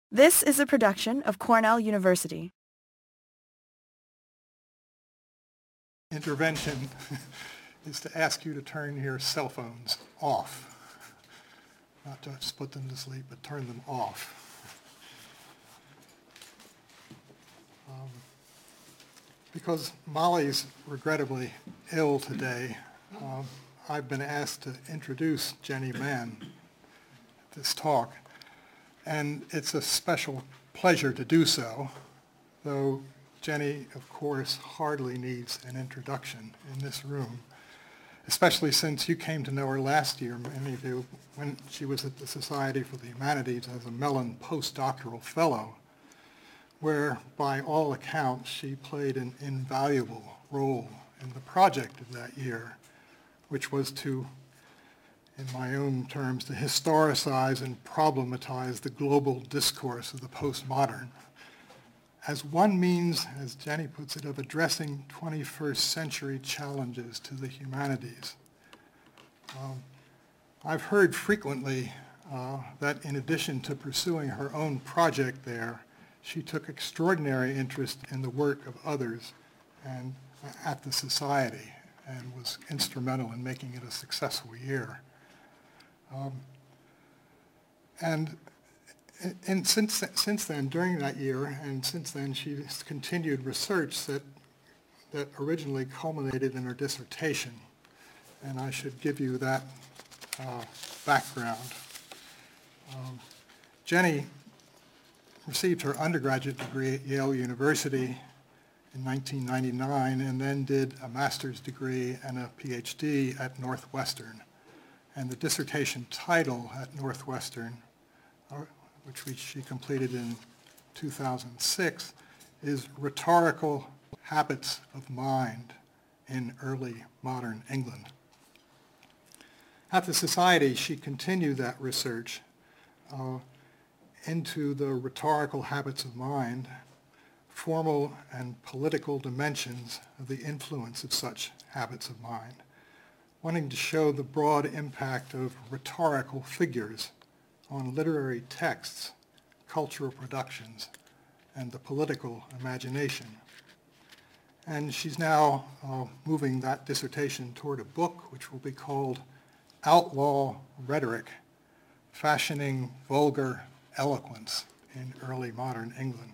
This is a production of Cornell University. Intervention is to ask you to turn your cell phones off. Not just put them to sleep, but turn them off. Because Molly's regrettably ill today, I've been asked to introduce Jenny Mann at this talk. And it's a special pleasure to do so, though Jenny, of course, hardly needs an introduction in this room, especially since you came to know her last year, many of you, when she was at the Society for the Humanities as a Mellon postdoctoral fellow, where, by all accounts, she played an invaluable role in the project of that year, which was to, in my own terms, to historicize and problematize the global discourse of the postmodern as one means, as Jenny puts it, of addressing 21st century challenges to the humanities. I've heard frequently that in addition to pursuing her own project there, she took extraordinary interest in the work of others and at the Society and was instrumental in making it a successful year. And since then, during that year, and since then, she's continued research that originally culminated in her dissertation. And I should give you that background. Jenny received her undergraduate degree at Yale University in 1999, and then did a master's degree and a PhD at Northwestern. And the dissertation title at Northwestern, which she completed in 2006, is Rhetorical Habits of Mind in Early Modern England. At the Society, she continued that research into the rhetorical habits of mind, formal and political dimensions of the influence of such habits of mind, wanting to show the broad impact of rhetorical figures on literary texts, cultural productions, and the political imagination. And she's now moving that dissertation toward a book which will be called Outlaw Rhetoric, Fashioning Vulgar Eloquence in Early Modern England.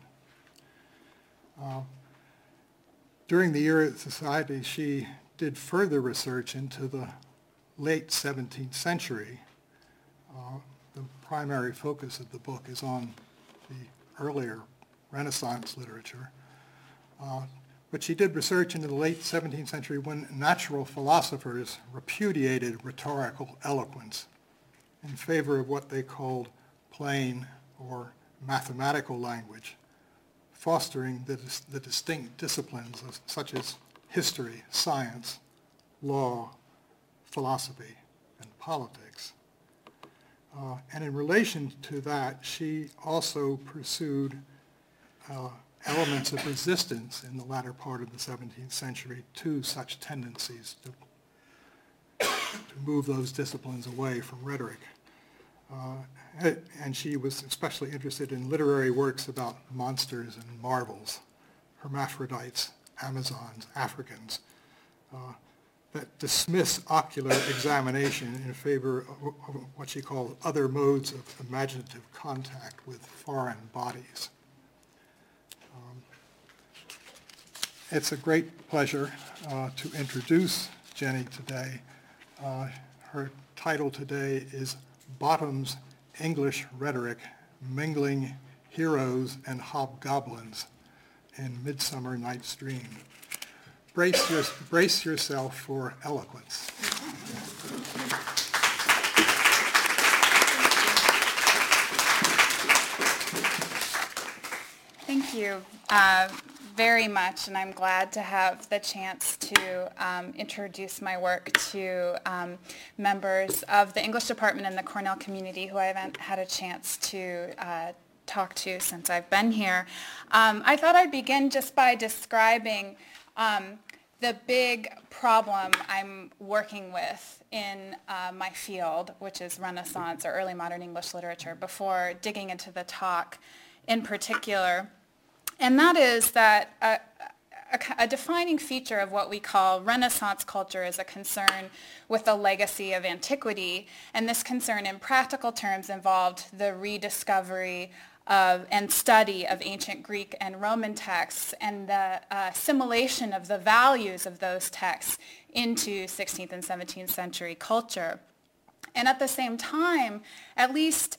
During the year at the Society, she did further research into the late 17th century. The primary focus of the book is on the earlier Renaissance literature. But she did research into the late 17th century when natural philosophers repudiated rhetorical eloquence in favor of what they called plain or mathematical language, fostering the distinct disciplines such as history, science, law, philosophy, and politics. And in relation to that, she also pursued elements of resistance in the latter part of the 17th century to such tendencies to move those disciplines away from rhetoric. And she was especially interested in literary works about monsters and marvels, hermaphrodites, Amazons, Africans, that dismiss ocular examination in favor of what she called other modes of imaginative contact with foreign bodies. It's a great pleasure to introduce Jenny today. Her title today is Bottom's English Rhetoric, Mingling Heroes and Hobgoblins in Midsummer Night's Dream. Brace yourself for eloquence. Thank you very much, and I'm glad to have the chance to introduce my work to members of the English department and the Cornell community who I haven't had a chance to talk to since I've been here. I thought I'd begin just by describing the big problem I'm working with in my field, which is Renaissance or early modern English literature, before digging into the talk in particular. And that is that a defining feature of what we call Renaissance culture is a concern with the legacy of antiquity. And this concern in practical terms involved the rediscovery of and study of ancient Greek and Roman texts and the assimilation of the values of those texts into 16th and 17th century culture. And at the same time, at least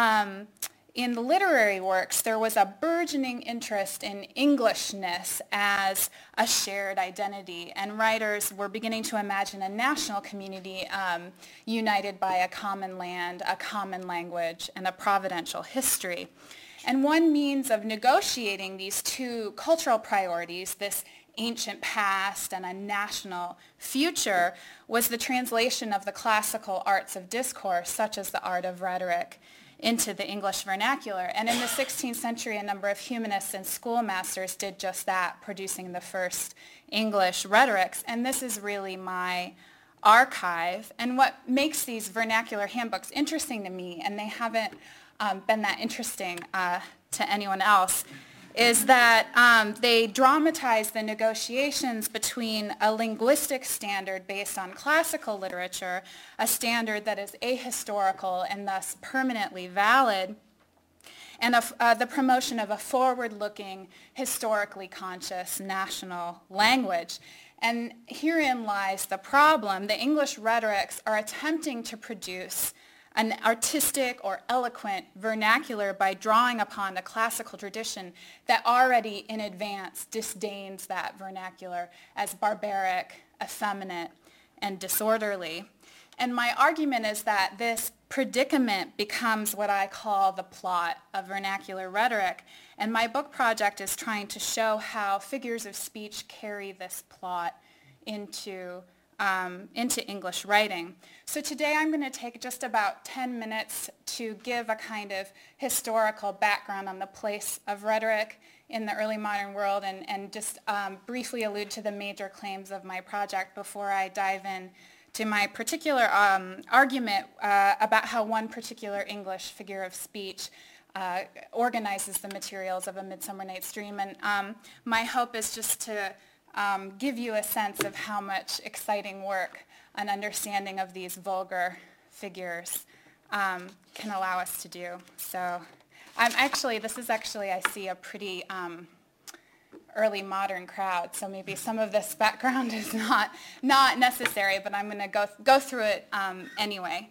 in the literary works, there was a burgeoning interest in Englishness as a shared identity, and writers were beginning to imagine a national community united by a common land, a common language, and a providential history. And one means of negotiating these two cultural priorities, this ancient past and a national future, was the translation of the classical arts of discourse, such as the art of rhetoric, into the English vernacular. And in the 16th century, a number of humanists and schoolmasters did just that, producing the first English rhetorics. And this is really my archive. And what makes these vernacular handbooks interesting to me, and they haven't been that interesting to anyone else, is that they dramatize the negotiations between a linguistic standard based on classical literature, a standard that is ahistorical and thus permanently valid, and the promotion of a forward-looking, historically conscious national language. And herein lies the problem. The English rhetorics are attempting to produce an artistic or eloquent vernacular by drawing upon a classical tradition that already in advance disdains that vernacular as barbaric, effeminate, and disorderly. And my argument is that this predicament becomes what I call the plot of vernacular rhetoric. And my book project is trying to show how figures of speech carry this plot into English writing. So today I'm going to take just about 10 minutes to give a kind of historical background on the place of rhetoric in the early modern world and just briefly allude to the major claims of my project before I dive in to my particular argument about how one particular English figure of speech organizes the materials of A Midsummer Night's Dream. And my hope is just to give you a sense of how much exciting work an understanding of these vulgar figures can allow us to do. So this is actually, I see a pretty early modern crowd, so maybe some of this background is not necessary, but I'm going to go through it anyway.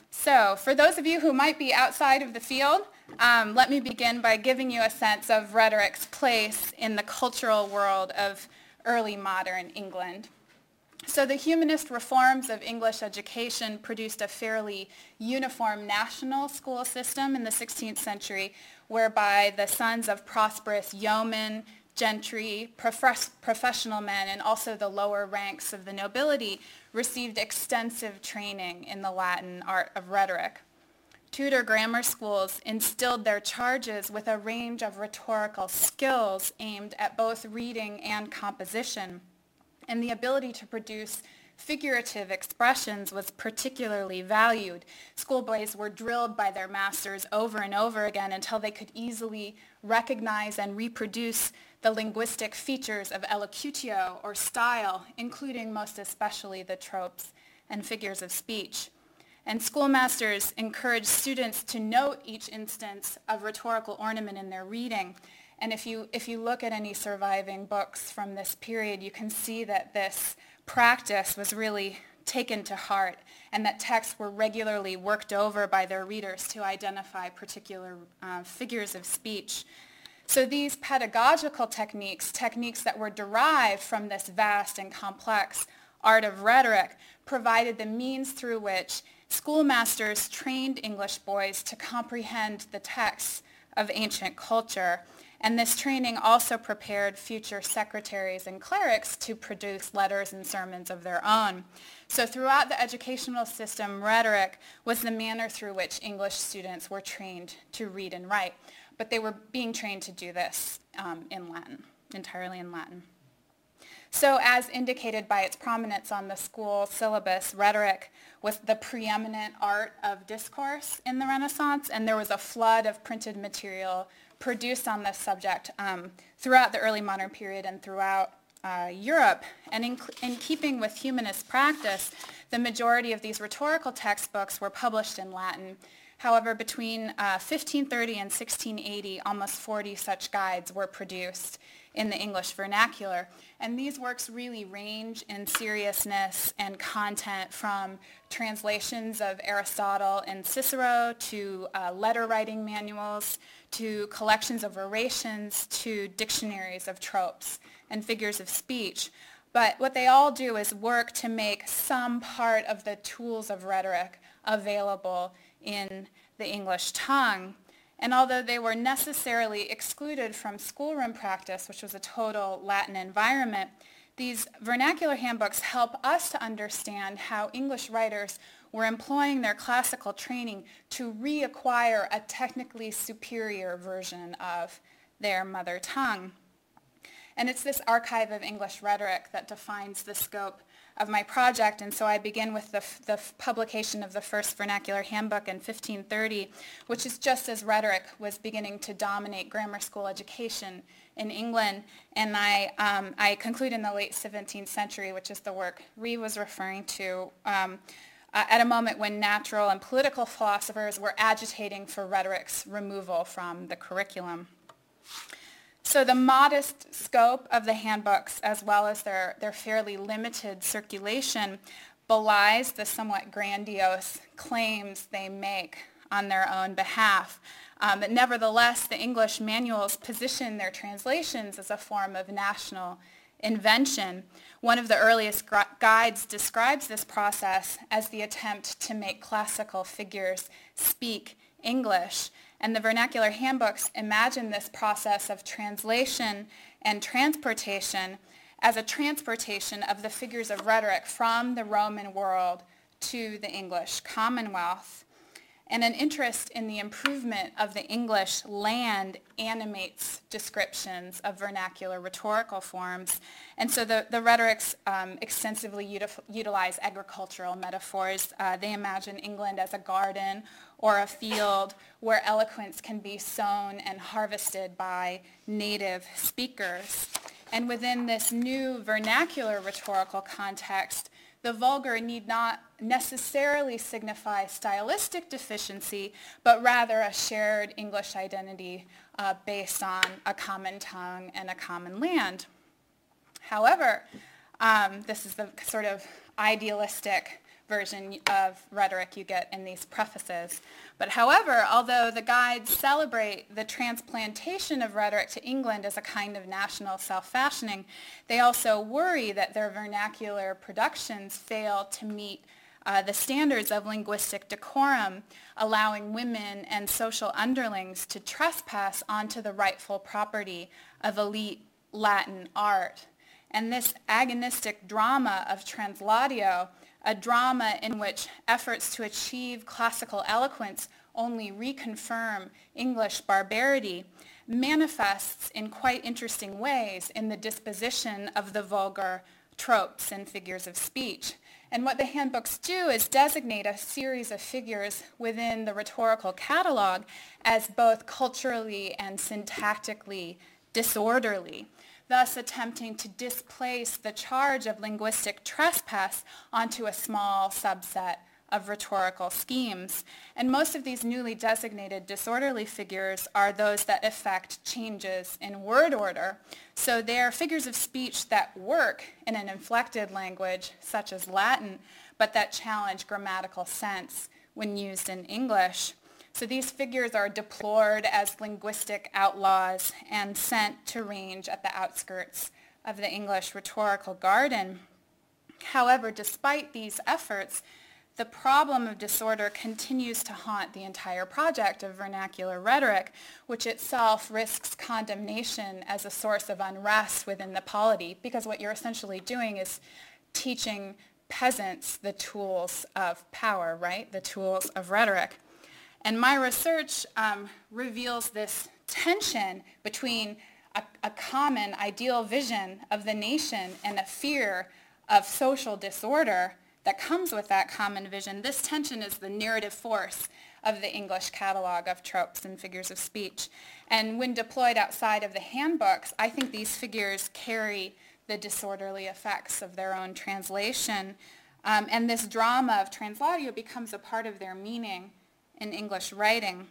So for those of you who might be outside of the field, let me begin by giving you a sense of rhetoric's place in the cultural world of early modern England. So the humanist reforms of English education produced a fairly uniform national school system in the 16th century, whereby the sons of prosperous yeomen, gentry, professional men, and also the lower ranks of the nobility received extensive training in the Latin art of rhetoric. Tudor grammar schools instilled their charges with a range of rhetorical skills aimed at both reading and composition, and the ability to produce figurative expressions was particularly valued. Schoolboys were drilled by their masters over and over again until they could easily recognize and reproduce the linguistic features of elocutio or style, including most especially the tropes and figures of speech. And schoolmasters encouraged students to note each instance of rhetorical ornament in their reading. And if you look at any surviving books from this period, you can see that this practice was really taken to heart and that texts were regularly worked over by their readers to identify particular figures of speech. So these pedagogical techniques that were derived from this vast and complex art of rhetoric, provided the means through which schoolmasters trained English boys to comprehend the texts of ancient culture. And this training also prepared future secretaries and clerics to produce letters and sermons of their own. So throughout the educational system, rhetoric was the manner through which English students were trained to read and write. But they were being trained to do this in Latin, entirely in Latin. So as indicated by its prominence on the school syllabus, rhetoric was the preeminent art of discourse in the Renaissance, and there was a flood of printed material produced on this subject throughout the early modern period and throughout Europe. And in keeping with humanist practice, the majority of these rhetorical textbooks were published in Latin. However, between 1530 and 1680, almost 40 such guides were produced in the English vernacular. And these works really range in seriousness and content from translations of Aristotle and Cicero to letter writing manuals to collections of orations to dictionaries of tropes and figures of speech. But what they all do is work to make some part of the tools of rhetoric available in the English tongue. And although they were necessarily excluded from schoolroom practice, which was a total Latin environment, these vernacular handbooks help us to understand how English writers were employing their classical training to reacquire a technically superior version of their mother tongue. And it's this archive of English rhetoric that defines the scope of my project, and so I begin with the publication of the first vernacular handbook in 1530, which is just as rhetoric was beginning to dominate grammar school education in England, and I conclude in the late 17th century, which is the work Reeve was referring to, at a moment when natural and political philosophers were agitating for rhetoric's removal from the curriculum. So the modest scope of the handbooks, as well as their fairly limited circulation, belies the somewhat grandiose claims they make on their own behalf. But nevertheless, the English manuals position their translations as a form of national invention. One of the earliest guides describes this process as the attempt to make classical figures speak English. And the vernacular handbooks imagine this process of translation and transportation as a transportation of the figures of rhetoric from the Roman world to the English Commonwealth. And an interest in the improvement of the English land animates descriptions of vernacular rhetorical forms. And so the rhetorics extensively utilize agricultural metaphors. They imagine England as a garden or a field where eloquence can be sown and harvested by native speakers. And within this new vernacular rhetorical context, the vulgar need not necessarily signify stylistic deficiency, but rather a shared English identity based on a common tongue and a common land. However, this is the sort of idealistic version of rhetoric you get in these prefaces. But however, although the guides celebrate the transplantation of rhetoric to England as a kind of national self-fashioning, they also worry that their vernacular productions fail to meet the standards of linguistic decorum, allowing women and social underlings to trespass onto the rightful property of elite Latin art. And this agonistic drama of translatio, a drama in which efforts to achieve classical eloquence only reconfirm English barbarity, manifests in quite interesting ways in the disposition of the vulgar tropes and figures of speech. And what the handbooks do is designate a series of figures within the rhetorical catalog as both culturally and syntactically disorderly, thus attempting to displace the charge of linguistic trespass onto a small subset of rhetorical schemes. And most of these newly designated disorderly figures are those that effect changes in word order. So they're figures of speech that work in an inflected language, such as Latin, but that challenge grammatical sense when used in English. So these figures are deplored as linguistic outlaws and sent to range at the outskirts of the English rhetorical garden. However, despite these efforts, the problem of disorder continues to haunt the entire project of vernacular rhetoric, which itself risks condemnation as a source of unrest within the polity, because what you're essentially doing is teaching peasants the tools of power, right? The tools of rhetoric. And my research reveals this tension between a common ideal vision of the nation and a fear of social disorder that comes with that common vision, this tension is the narrative force of the English catalog of tropes and figures of speech. And when deployed outside of the handbooks, I think these figures carry the disorderly effects of their own translation. And this drama of translation becomes a part of their meaning in English writing.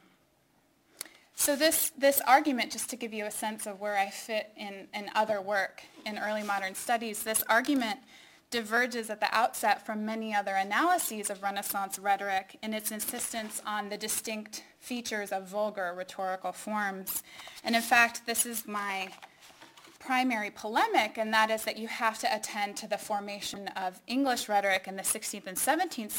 So this argument, just to give you a sense of where I fit in other work in early modern studies, this argument diverges at the outset from many other analyses of Renaissance rhetoric in its insistence on the distinct features of vulgar rhetorical forms. And in fact, this is my primary polemic, and that is that you have to attend to the formation of English rhetoric in the 16th and 17th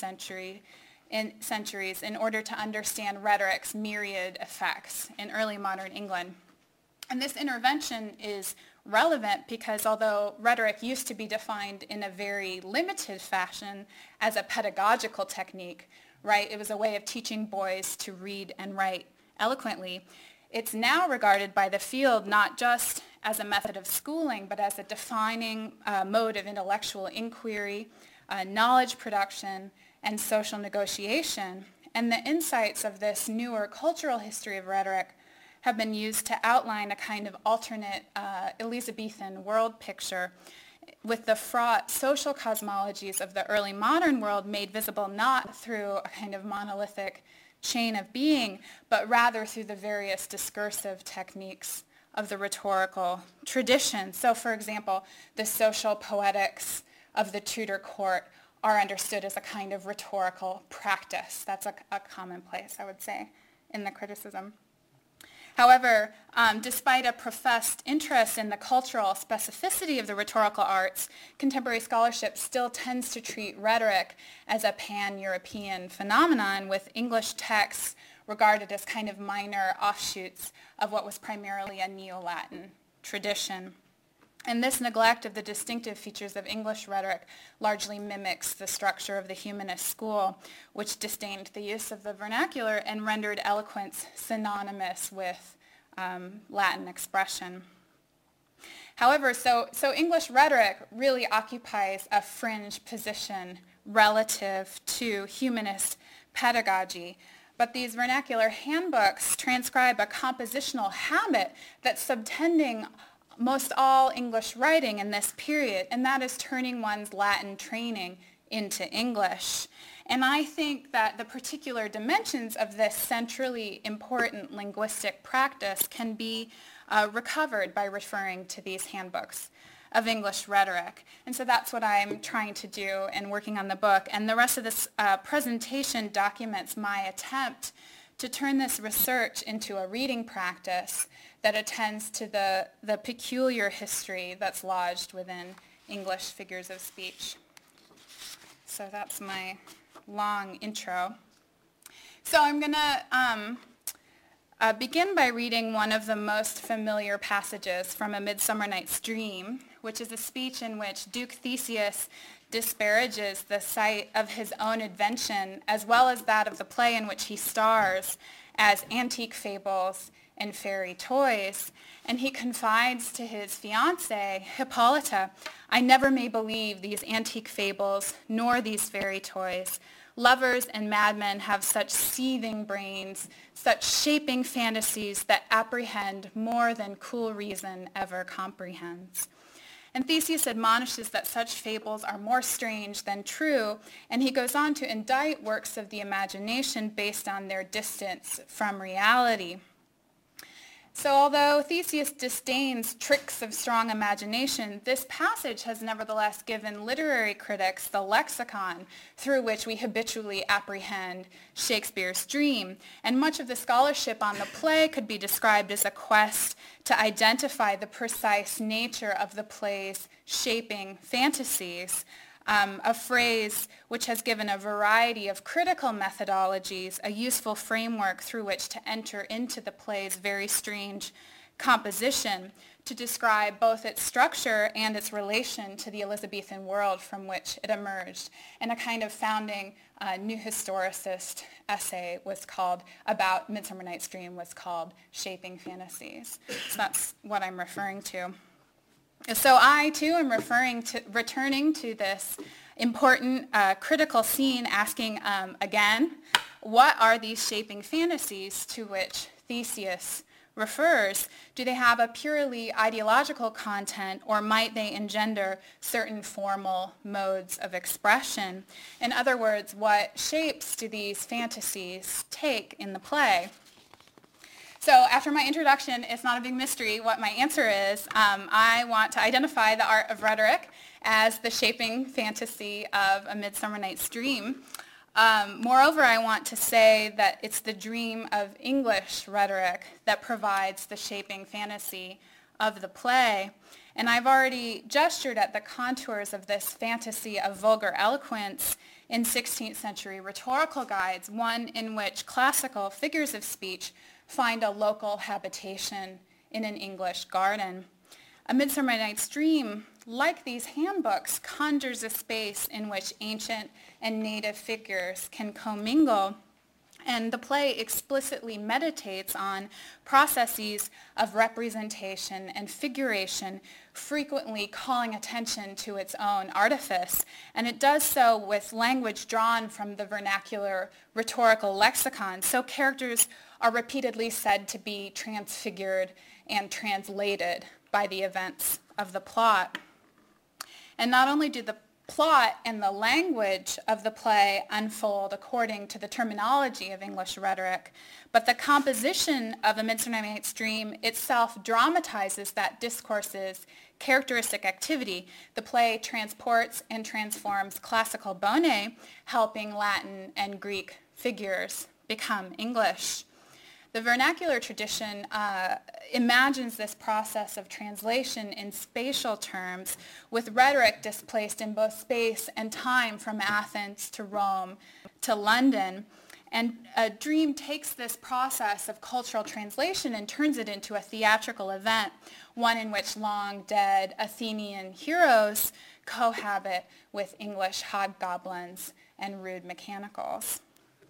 centuries in order to understand rhetoric's myriad effects in early modern England. And this intervention is relevant because although rhetoric used to be defined in a very limited fashion as a pedagogical technique, right, it was a way of teaching boys to read and write eloquently, it's now regarded by the field not just as a method of schooling, but as a defining mode of intellectual inquiry, knowledge production, and social negotiation. And the insights of this newer cultural history of rhetoric have been used to outline a kind of alternate Elizabethan world picture with the fraught social cosmologies of the early modern world made visible not through a kind of monolithic chain of being, but rather through the various discursive techniques of the rhetorical tradition. So, for example, the social poetics of the Tudor court are understood as a kind of rhetorical practice. That's a commonplace, I would say, in the criticism. However, despite a professed interest in the cultural specificity of the rhetorical arts, contemporary scholarship still tends to treat rhetoric as a pan-European phenomenon, with English texts regarded as kind of minor offshoots of what was primarily a Neo-Latin tradition. And this neglect of the distinctive features of English rhetoric largely mimics the structure of the humanist school, which disdained the use of the vernacular and rendered eloquence synonymous with Latin expression. However, so English rhetoric really occupies a fringe position relative to humanist pedagogy. But these vernacular handbooks transcribe a compositional habit that's subtending most all English writing in this period, and that is turning one's Latin training into English. And I think that the particular dimensions of this centrally important linguistic practice can be recovered by referring to these handbooks of English rhetoric. And so that's what I'm trying to do in working on the book. And the rest of this presentation documents my attempt to turn this research into a reading practice that attends to the peculiar history that's lodged within English figures of speech. So that's my long intro. So I'm going to begin by reading one of the most familiar passages from A Midsummer Night's Dream, which is a speech in which Duke Theseus disparages the sight of his own invention as well as that of the play in which he stars as antique fables and fairy toys. And he confides to his fiancée, Hippolyta, "I never may believe these antique fables nor these fairy toys. Lovers and madmen have such seething brains, such shaping fantasies that apprehend more than cool reason ever comprehends." And Theseus admonishes that such fables are more strange than true, and he goes on to indict works of the imagination based on their distance from reality. So although Theseus disdains tricks of strong imagination, this passage has nevertheless given literary critics the lexicon through which we habitually apprehend Shakespeare's dream. And much of the scholarship on the play could be described as a quest to identify the precise nature of the play's shaping fantasies, a phrase which has given a variety of critical methodologies a useful framework through which to enter into the play's very strange composition to describe both its structure and its relation to the Elizabethan world from which it emerged. And a kind of founding new historicist essay was called, about Midsummer Night's Dream, was called Shaping Fantasies. So that's what I'm referring to. So I, too, am returning to this important critical scene, asking again, what are these shaping fantasies to which Theseus refers? Do they have a purely ideological content, or might they engender certain formal modes of expression? In other words, what shapes do these fantasies take in the play? So after my introduction, it's not a big mystery what my answer is. I want to identify the art of rhetoric as the shaping fantasy of A Midsummer Night's Dream. Moreover, I want to say that it's the dream of English rhetoric that provides the shaping fantasy of the play. And I've already gestured at the contours of this fantasy of vulgar eloquence in 16th century rhetorical guides, one in which classical figures of speech find a local habitation in an English garden. A Midsummer Night's Dream, like these handbooks, conjures a space in which ancient and native figures can commingle, and the play explicitly meditates on processes of representation and figuration, frequently calling attention to its own artifice, and it does so with language drawn from the vernacular rhetorical lexicon, so characters are repeatedly said to be transfigured and translated by the events of the plot. And not only do the plot and the language of the play unfold according to the terminology of English rhetoric, but the composition of A Midsummer Night's Dream itself dramatizes that discourse's characteristic activity. The play transports and transforms classical bone, helping Latin and Greek figures become English. The vernacular tradition imagines this process of translation in spatial terms, with rhetoric displaced in both space and time from Athens to Rome to London. And Dream takes this process of cultural translation and turns it into a theatrical event, one in which long-dead Athenian heroes cohabit with English hobgoblins and rude mechanicals.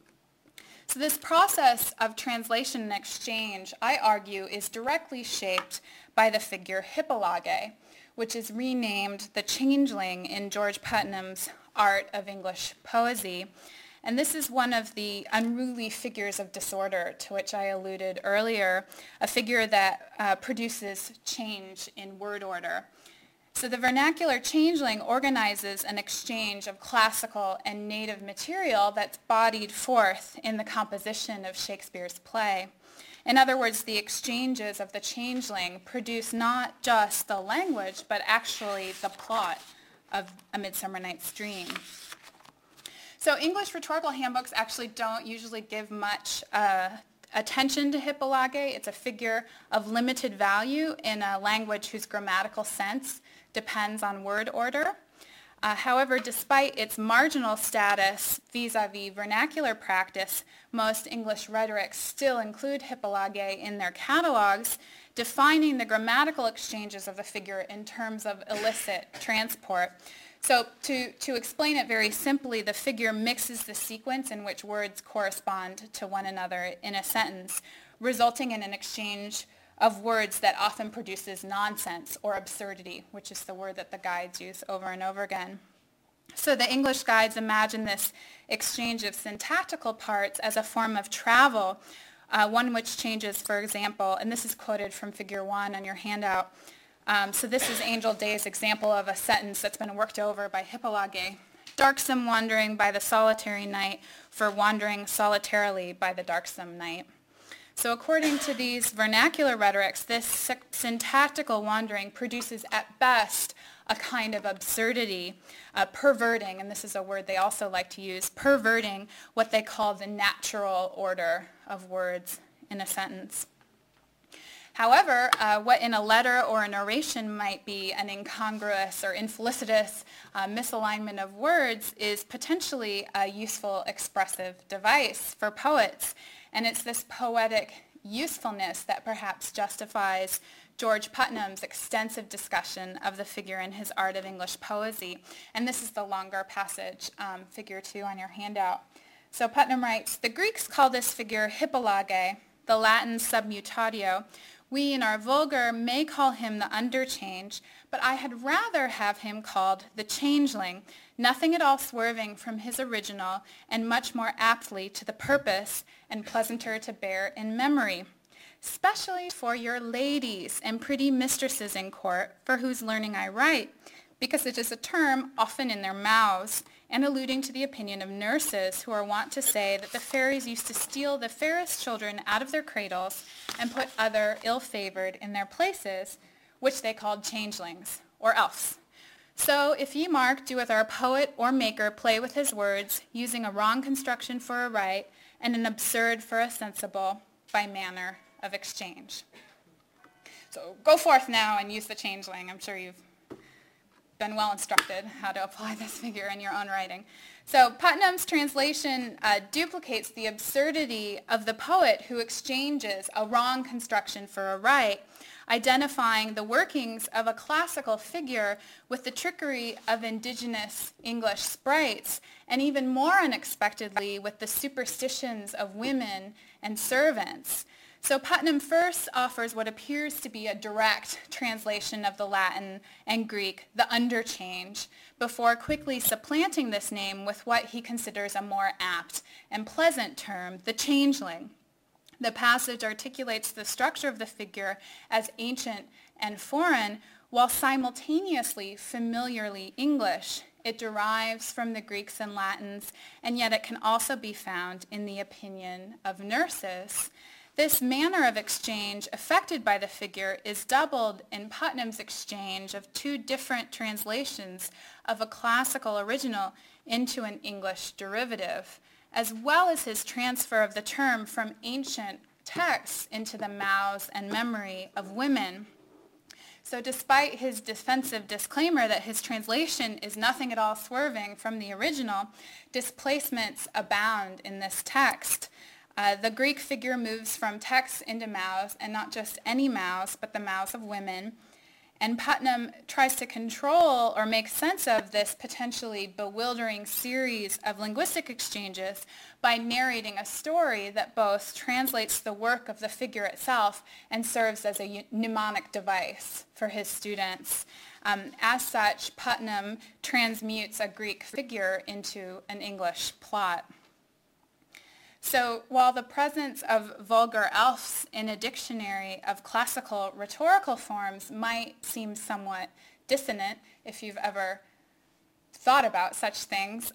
So this process of translation and exchange, I argue, is directly shaped by the figure Hippolyte, which is renamed the Changeling in George Putnam's Art of English Poesy. And this is one of the unruly figures of disorder to which I alluded earlier, a figure that produces change in word order. So the vernacular changeling organizes an exchange of classical and native material that's bodied forth in the composition of Shakespeare's play. In other words, the exchanges of the changeling produce not just the language, but actually the plot of A Midsummer Night's Dream. So English rhetorical handbooks actually don't usually give much attention to Hippolyte. It's a figure of limited value in a language whose grammatical sense depends on word order. However, despite its marginal status vis-a-vis vernacular practice, most English rhetorics still include Hippolyte in their catalogs, defining the grammatical exchanges of the figure in terms of illicit transport. So to explain it very simply, the figure mixes the sequence in which words correspond to one another in a sentence, resulting in an exchange of words that often produces nonsense or absurdity, which is the word that the guides use over and over again. So the English guides imagine this exchange of syntactical parts as a form of travel, one which changes, for example, and this is quoted from figure 1 on your handout. So this is Angel Day's example of a sentence that's been worked over by Hippolyte. Darksome wandering by the solitary night, for wandering solitarily by the darksome night. So according to these vernacular rhetorics, this syntactical wandering produces at best a kind of absurdity, perverting, and this is a word they also like to use, perverting what they call the natural order of words in a sentence. However, what in a letter or an oration might be an incongruous or infelicitous misalignment of words is potentially a useful expressive device for poets. And it's this poetic usefulness that perhaps justifies George Putnam's extensive discussion of the figure in his Art of English Poesy. And this is the longer passage, figure 2 on your handout. So Putnam writes, "The Greeks call this figure hippolage, the Latin submutatio. We in our vulgar may call him the underchange, but I had rather have him called the changeling, nothing at all swerving from his original, and much more aptly to the purpose, and pleasanter to bear in memory. Specially for your ladies and pretty mistresses in court, for whose learning I write, because it is a term often in their mouths, and alluding to the opinion of nurses who are wont to say that the fairies used to steal the fairest children out of their cradles and put other ill-favored in their places, which they called changelings, or elfs. So if ye mark, doeth our poet or maker play with his words, using a wrong construction for a right, and an absurd for a sensible, by manner of exchange." So go forth now and use the changeling. I'm sure you've been well instructed how to apply this figure in your own writing. So Putnam's translation duplicates the absurdity of the poet who exchanges a wrong construction for a right, identifying the workings of a classical figure with the trickery of indigenous English sprites, and even more unexpectedly with the superstitions of women and servants. So Putnam first offers what appears to be a direct translation of the Latin and Greek, the underchange, before quickly supplanting this name with what he considers a more apt and pleasant term, the changeling. The passage articulates the structure of the figure as ancient and foreign, while simultaneously familiarly English. It derives from the Greeks and Latins, and yet it can also be found in the opinion of nurses. This manner of exchange affected by the figure is doubled in Putnam's exchange of two different translations of a classical original into an English derivative, as well as his transfer of the term from ancient texts into the mouths and memory of women. So despite his defensive disclaimer that his translation is nothing at all swerving from the original, displacements abound in this text. The Greek figure moves from text into mouths, and not just any mouths, but the mouths of women. And Putnam tries to control or make sense of this potentially bewildering series of linguistic exchanges by narrating a story that both translates the work of the figure itself and serves as a mnemonic device for his students. As such, Putnam transmutes a Greek figure into an English plot. So while the presence of vulgar elfs in a dictionary of classical rhetorical forms might seem somewhat dissonant if you've ever thought about such things,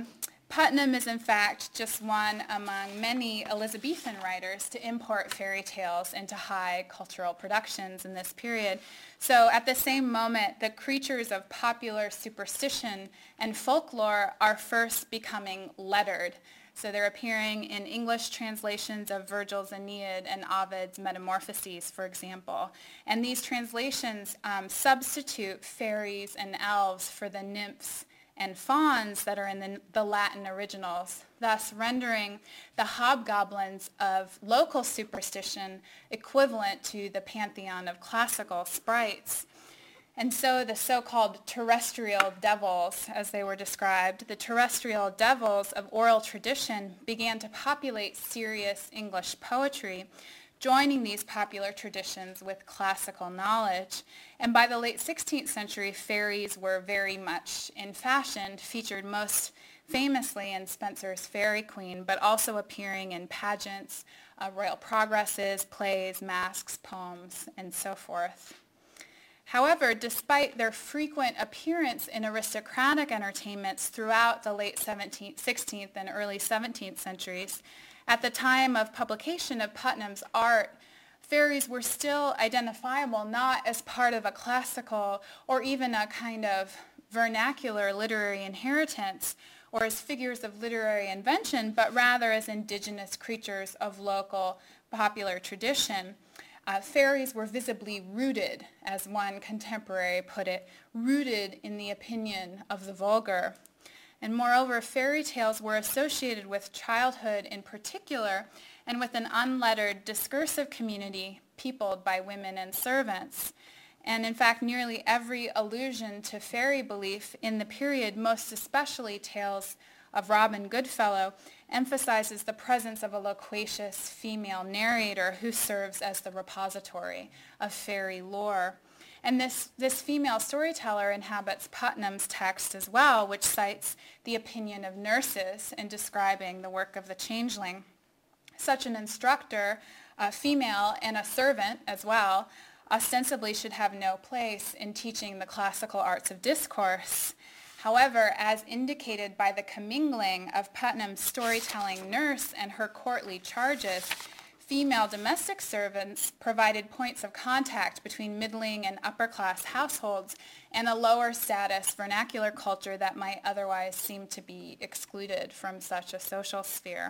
Putnam is in fact just one among many Elizabethan writers to import fairy tales into high cultural productions in this period. So at the same moment, the creatures of popular superstition and folklore are first becoming lettered. So they're appearing in English translations of Virgil's Aeneid and Ovid's Metamorphoses, for example. And these translations substitute fairies and elves for the nymphs and fauns that are in the Latin originals, thus rendering the hobgoblins of local superstition equivalent to the pantheon of classical sprites. And so the so-called terrestrial devils, as they were described, the terrestrial devils of oral tradition began to populate serious English poetry, joining these popular traditions with classical knowledge. And by the late 16th century, fairies were very much in fashion, featured most famously in Spenser's Faerie Queene, but also appearing in pageants, royal progresses, plays, masques, poems, and so forth. However, despite their frequent appearance in aristocratic entertainments throughout the late 17th, 16th, and early 17th centuries, at the time of publication of Putnam's art, fairies were still identifiable not as part of a classical or even a kind of vernacular literary inheritance or as figures of literary invention, but rather as indigenous creatures of local popular tradition. Fairies were visibly rooted, as one contemporary put it, rooted in the opinion of the vulgar. And moreover, fairy tales were associated with childhood in particular, and with an unlettered discursive community peopled by women and servants. And in fact, nearly every allusion to fairy belief in the period, most especially tales of Robin Goodfellow, emphasizes the presence of a loquacious female narrator who serves as the repository of fairy lore. And this female storyteller inhabits Putnam's text as well, which cites the opinion of nurses in describing the work of the changeling. Such an instructor, a female and a servant as well, ostensibly should have no place in teaching the classical arts of discourse. However, as indicated by the commingling of Putnam's storytelling nurse and her courtly charges, female domestic servants provided points of contact between middling and upper-class households and a lower status vernacular culture that might otherwise seem to be excluded from such a social sphere.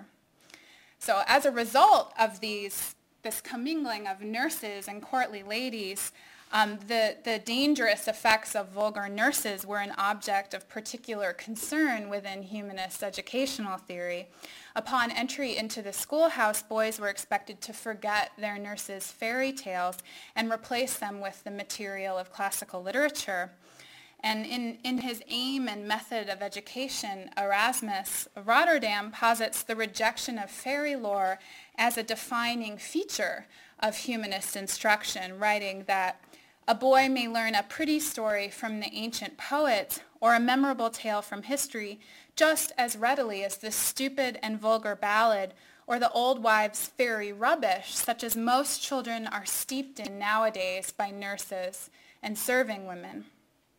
So as a result of this commingling of nurses and courtly ladies, the dangerous effects of vulgar nurses were an object of particular concern within humanist educational theory. Upon entry into the schoolhouse, boys were expected to forget their nurses' fairy tales and replace them with the material of classical literature. And in his Aim and Method of Education, Erasmus of Rotterdam posits the rejection of fairy lore as a defining feature of humanist instruction, writing that a boy may learn a pretty story from the ancient poets or a memorable tale from history just as readily as the stupid and vulgar ballad or the old wives' fairy rubbish, such as most children are steeped in nowadays by nurses and serving women.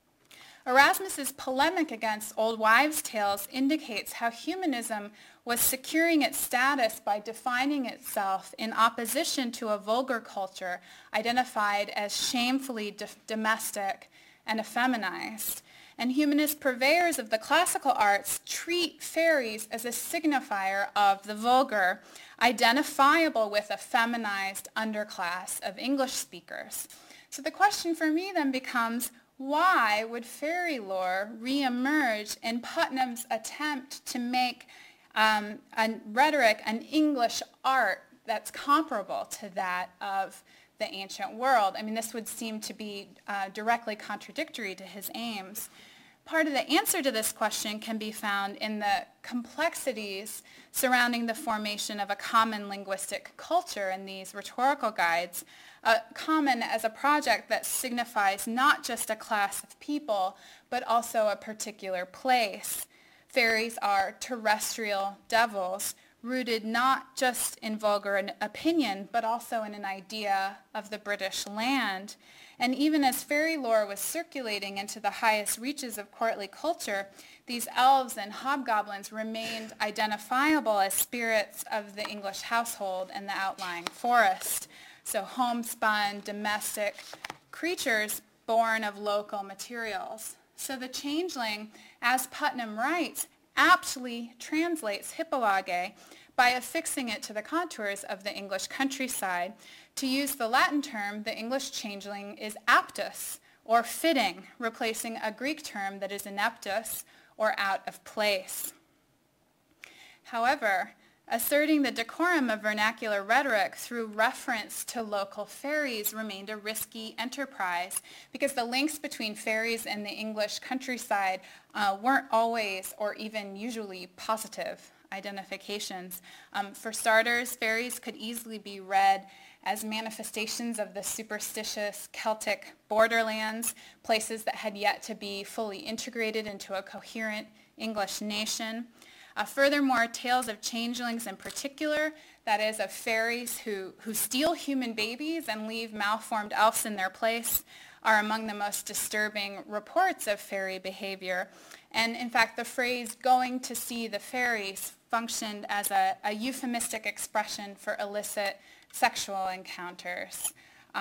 Erasmus's polemic against old wives' tales indicates how humanism was securing its status by defining itself in opposition to a vulgar culture identified as shamefully domestic and effeminized. And humanist purveyors of the classical arts treat fairies as a signifier of the vulgar, identifiable with a feminized underclass of English speakers. So the question for me then becomes, why would fairy lore reemerge in Putnam's attempt to make a rhetoric, an English art that's comparable to that of the ancient world? I mean, this would seem to be directly contradictory to his aims. Part of the answer to this question can be found in the complexities surrounding the formation of a common linguistic culture in these rhetorical guides, common as a project that signifies not just a class of people, but also a particular place. Fairies are terrestrial devils, rooted not just in vulgar opinion, but also in an idea of the British land. And even as fairy lore was circulating into the highest reaches of courtly culture, these elves and hobgoblins remained identifiable as spirits of the English household and the outlying forest. So homespun, domestic creatures born of local materials. So the changeling, as Putnam writes, aptly translates hippolage by affixing it to the contours of the English countryside. To use the Latin term, the English changeling is aptus, or fitting, replacing a Greek term that is ineptus, or out of place. However, asserting the decorum of vernacular rhetoric through reference to local fairies remained a risky enterprise because the links between fairies and the English countryside weren't always or even usually positive identifications. For starters, fairies could easily be read as manifestations of the superstitious Celtic borderlands, places that had yet to be fully integrated into a coherent English nation. Furthermore, tales of changelings in particular, that is of fairies who steal human babies and leave malformed elves in their place, are among the most disturbing reports of fairy behavior. And in fact, the phrase going to see the fairies functioned as a euphemistic expression for illicit sexual encounters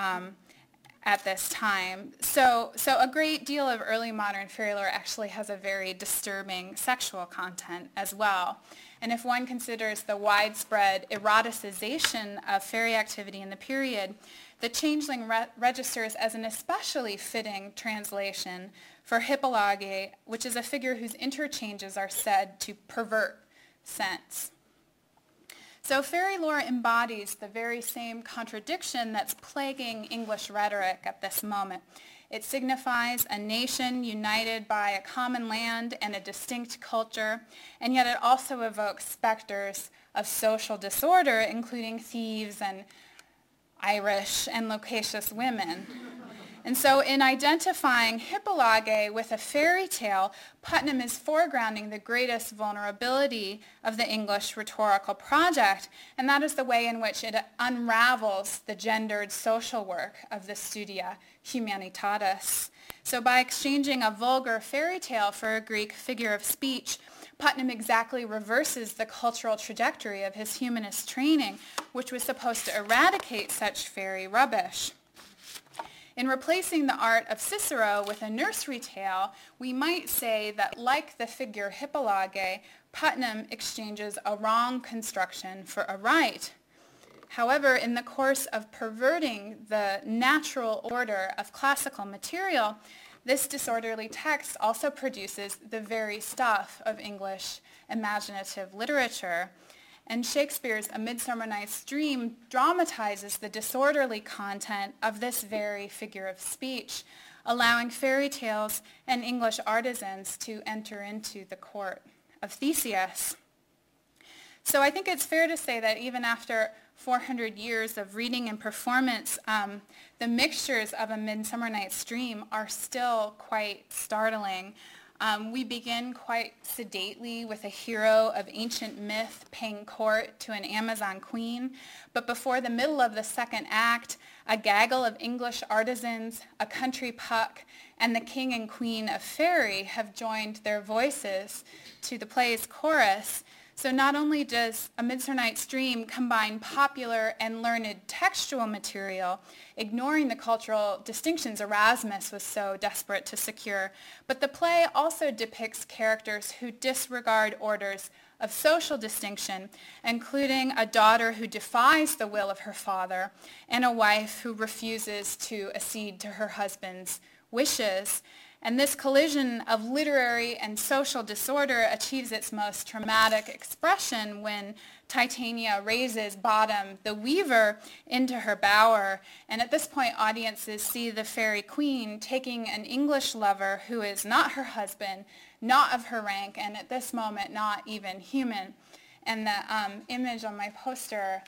at this time. So a great deal of early modern fairy lore actually has a very disturbing sexual content as well. And if one considers the widespread eroticization of fairy activity in the period, the changeling registers as an especially fitting translation for hippolage, which is a figure whose interchanges are said to pervert sense. So fairy lore embodies the very same contradiction that's plaguing English rhetoric at this moment. It signifies a nation united by a common land and a distinct culture, and yet it also evokes specters of social disorder, including thieves and Irish and loquacious women. And so in identifying Hippolyte with a fairy tale, Putnam is foregrounding the greatest vulnerability of the English rhetorical project, and that is the way in which it unravels the gendered social work of the Studia Humanitatis. So by exchanging a vulgar fairy tale for a Greek figure of speech, Putnam exactly reverses the cultural trajectory of his humanist training, which was supposed to eradicate such fairy rubbish. In replacing the art of Cicero with a nursery tale, we might say that, like the figure Hippolyte, Putnam exchanges a wrong construction for a right. However, in the course of perverting the natural order of classical material, this disorderly text also produces the very stuff of English imaginative literature. And Shakespeare's A Midsummer Night's Dream dramatizes the disorderly content of this very figure of speech, allowing fairy tales and English artisans to enter into the court of Theseus. So I think it's fair to say that even after 400 years of reading and performance, the mixtures of A Midsummer Night's Dream are still quite startling. We begin quite sedately with a hero of ancient myth paying court to an Amazon queen, but before the middle of the second act, a gaggle of English artisans, a country puck, and the king and queen of fairy have joined their voices to the play's chorus. So not only does A Midsummer Night's Dream combine popular and learned textual material, ignoring the cultural distinctions Erasmus was so desperate to secure, but the play also depicts characters who disregard orders of social distinction, including a daughter who defies the will of her father and a wife who refuses to accede to her husband's wishes. And this collision of literary and social disorder achieves its most traumatic expression when Titania raises Bottom, the weaver, into her bower. And at this point, audiences see the fairy queen taking an English lover who is not her husband, not of her rank, and at this moment, not even human. And the image on my poster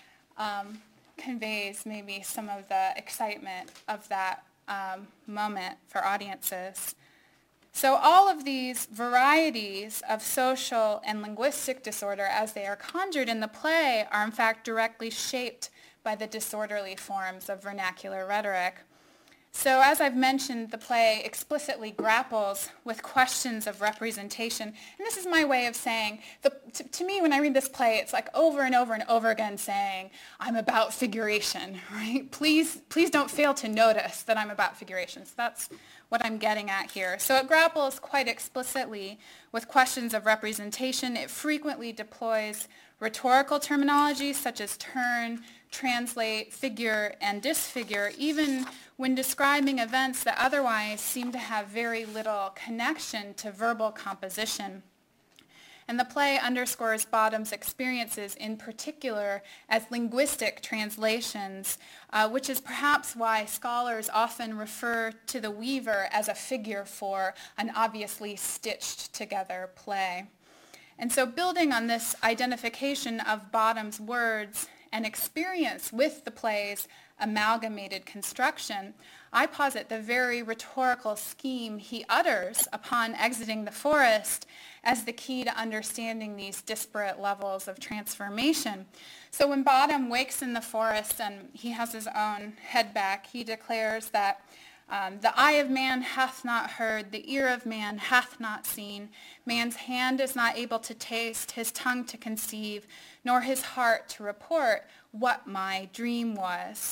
conveys maybe some of the excitement of that moment for audiences. So all of these varieties of social and linguistic disorder as they are conjured in the play are in fact directly shaped by the disorderly forms of vernacular rhetoric. So as I've mentioned, the play explicitly grapples with questions of representation. And this is my way of saying, to me when I read this play, it's like over and over and over again saying, I'm about figuration, right? Please don't fail to notice that I'm about figuration. So that's what I'm getting at here. So it grapples quite explicitly with questions of representation. It frequently deploys rhetorical terminology such as turn, translate, figure, and disfigure, even when describing events that otherwise seem to have very little connection to verbal composition. And the play underscores Bottom's experiences in particular as linguistic translations, which is perhaps why scholars often refer to the weaver as a figure for an obviously stitched together play. And so building on this identification of Bottom's words and experience with the play's amalgamated construction, I posit the very rhetorical scheme he utters upon exiting the forest as the key to understanding these disparate levels of transformation. So when Bottom wakes in the forest and he has his own head back, he declares that the eye of man hath not heard, the ear of man hath not seen. Man's hand is not able to taste, his tongue to conceive, nor his heart to report what my dream was.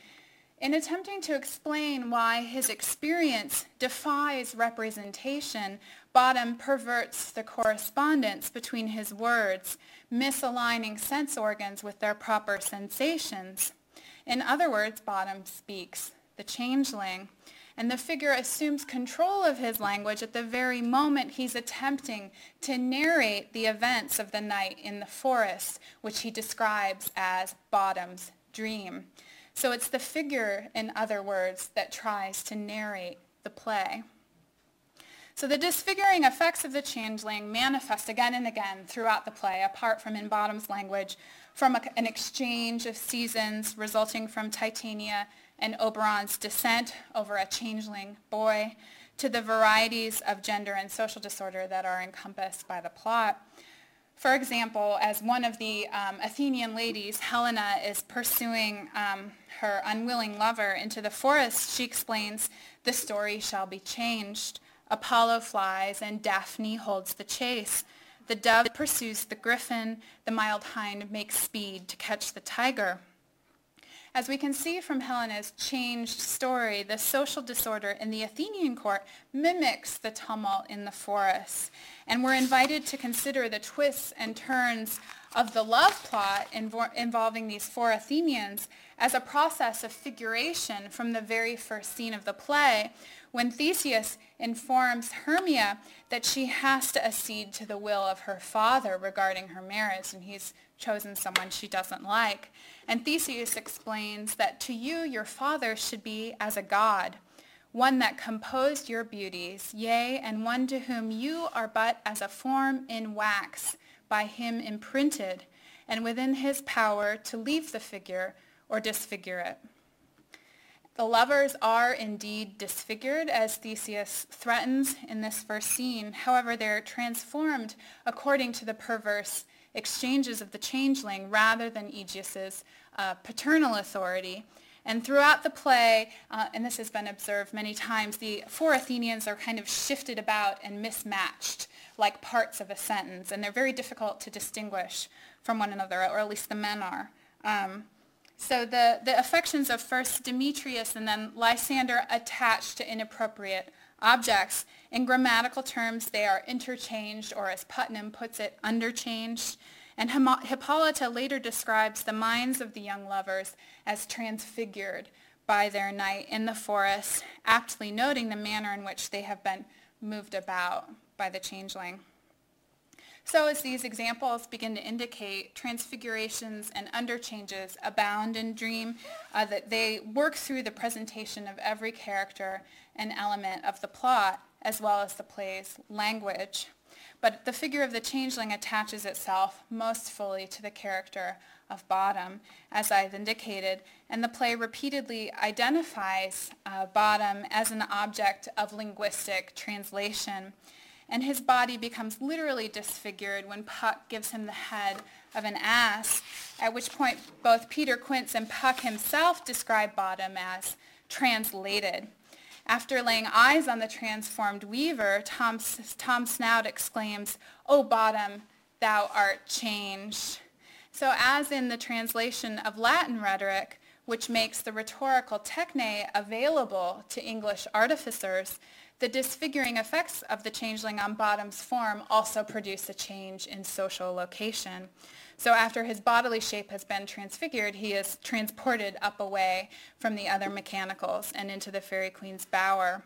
In attempting to explain why his experience defies representation, Bottom perverts the correspondence between his words, misaligning sense organs with their proper sensations. In other words, Bottom speaks the changeling. And the figure assumes control of his language at the very moment he's attempting to narrate the events of the night in the forest, which he describes as Bottom's dream. So it's the figure, in other words, that tries to narrate the play. So the disfiguring effects of the changeling manifest again and again throughout the play, apart from in Bottom's language, from an exchange of seasons resulting from Titania and Oberon's descent over a changeling boy, to the varieties of gender and social disorder that are encompassed by the plot. For example, as one of the Athenian ladies, Helena, is pursuing her unwilling lover into the forest, she explains, "The story shall be changed. Apollo flies and Daphne holds the chase. The dove pursues the griffin, the mild hind makes speed to catch the tiger." As we can see from Helena's changed story, the social disorder in the Athenian court mimics the tumult in the forest. And we're invited to consider the twists and turns of the love plot involving these four Athenians as a process of figuration from the very first scene of the play, when Theseus informs Hermia that she has to accede to the will of her father regarding her marriage, and he's chosen someone she doesn't like. And Theseus explains that to you your father should be as a god, one that composed your beauties, yea, and one to whom you are but as a form in wax, by him imprinted, and within his power to leave the figure or disfigure it. The lovers are indeed disfigured, as Theseus threatens in this first scene. However, they're transformed according to the perverse exchanges of the changeling rather than Aegeus's paternal authority. And throughout the play, and this has been observed many times, the four Athenians are kind of shifted about and mismatched like parts of a sentence, and they're very difficult to distinguish from one another, or at least the men are. So the affections of first Demetrius and then Lysander attached to inappropriate objects. In grammatical terms, they are interchanged, or as Putnam puts it, underchanged. And Hippolyta later describes the minds of the young lovers as transfigured by their night in the forest, aptly noting the manner in which they have been moved about by the changeling. So as these examples begin to indicate, transfigurations and underchanges abound in Dream, that they work through the presentation of every character and element of the plot, as well as the play's language. But the figure of the changeling attaches itself most fully to the character of Bottom, as I've indicated, and the play repeatedly identifies Bottom as an object of linguistic translation. And his body becomes literally disfigured when Puck gives him the head of an ass, at which point both Peter Quince and Puck himself describe Bottom as translated. After laying eyes on the transformed weaver, Tom Snout exclaims, "O Bottom, thou art changed." So as in the translation of Latin rhetoric, which makes the rhetorical techne available to English artificers, the disfiguring effects of the changeling on Bottom's form also produce a change in social location. So after his bodily shape has been transfigured, he is transported up away from the other mechanicals and into the Fairy Queen's bower.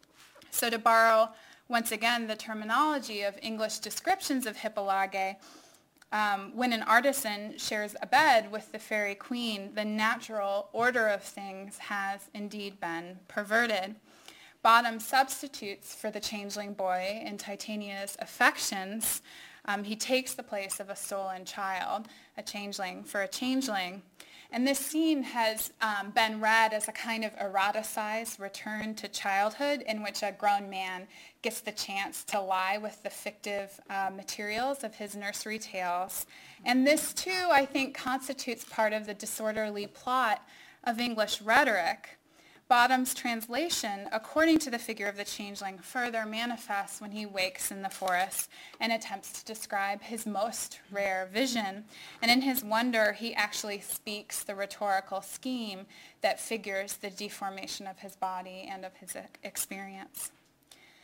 So to borrow once again the terminology of English descriptions of Hippolyte, when an artisan shares a bed with the Fairy Queen, the natural order of things has indeed been perverted. Bottom substitutes for the changeling boy in Titania's affections. He takes the place of a stolen child, a changeling for a changeling. And this scene has been read as a kind of eroticized return to childhood in which a grown man gets the chance to lie with the fictive materials of his nursery tales. And this too, I think, constitutes part of the disorderly plot of English rhetoric. Bottom's translation, according to the figure of the changeling, further manifests when he wakes in the forest and attempts to describe his most rare vision. And in his wonder, he actually speaks the rhetorical scheme that figures the deformation of his body and of his experience.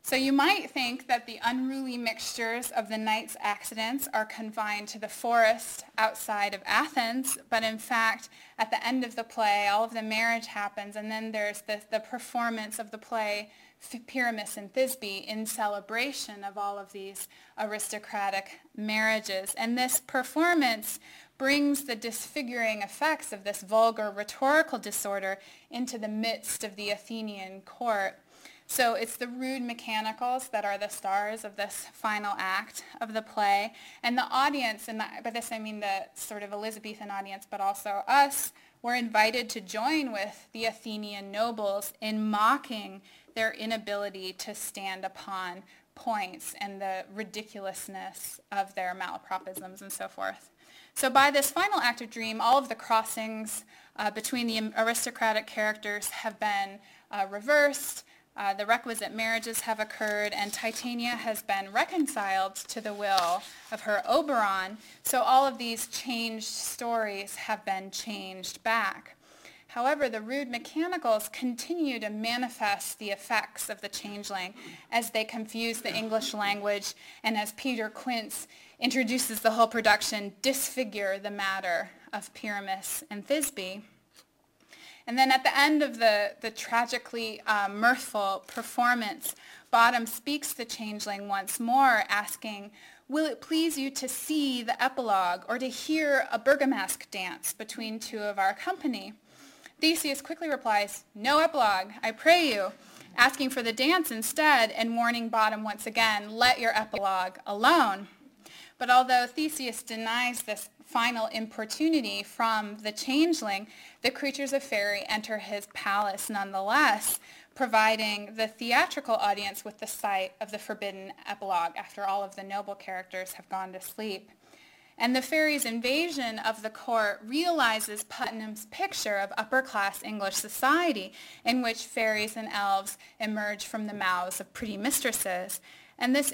So you might think that the unruly mixtures of the night's accidents are confined to the forest outside of Athens, but in fact, at the end of the play, all of the marriage happens, and then there's the performance of the play Pyramus and Thisbe in celebration of all of these aristocratic marriages. And this performance brings the disfiguring effects of this vulgar rhetorical disorder into the midst of the Athenian court. So it's the rude mechanicals that are the stars of this final act of the play. And the audience, and by this I mean the sort of Elizabethan audience, but also us, were invited to join with the Athenian nobles in mocking their inability to stand upon points and the ridiculousness of their malapropisms and so forth. So by this final act of Dream, all of the crossings between the aristocratic characters have been reversed. The requisite marriages have occurred, and Titania has been reconciled to the will of her Oberon. So all of these changed stories have been changed back. However, the rude mechanicals continue to manifest the effects of the changeling as they confuse the English language, and as Peter Quince introduces the whole production, disfigure the matter of Pyramus and Thisbe. And then at the end of the tragically mirthful performance, Bottom speaks the changeling once more, asking, "Will it please you to see the epilogue, or to hear a Bergamasque dance between two of our company?" Theseus quickly replies, "No epilogue, I pray you," asking for the dance instead, and warning Bottom once again, "Let your epilogue alone." But although Theseus denies this final importunity from the changeling, the creatures of fairy enter his palace nonetheless, providing the theatrical audience with the sight of the forbidden epilogue after all of the noble characters have gone to sleep. And the fairies' invasion of the court realizes Putnam's picture of upper-class English society, in which fairies and elves emerge from the mouths of pretty mistresses. And this,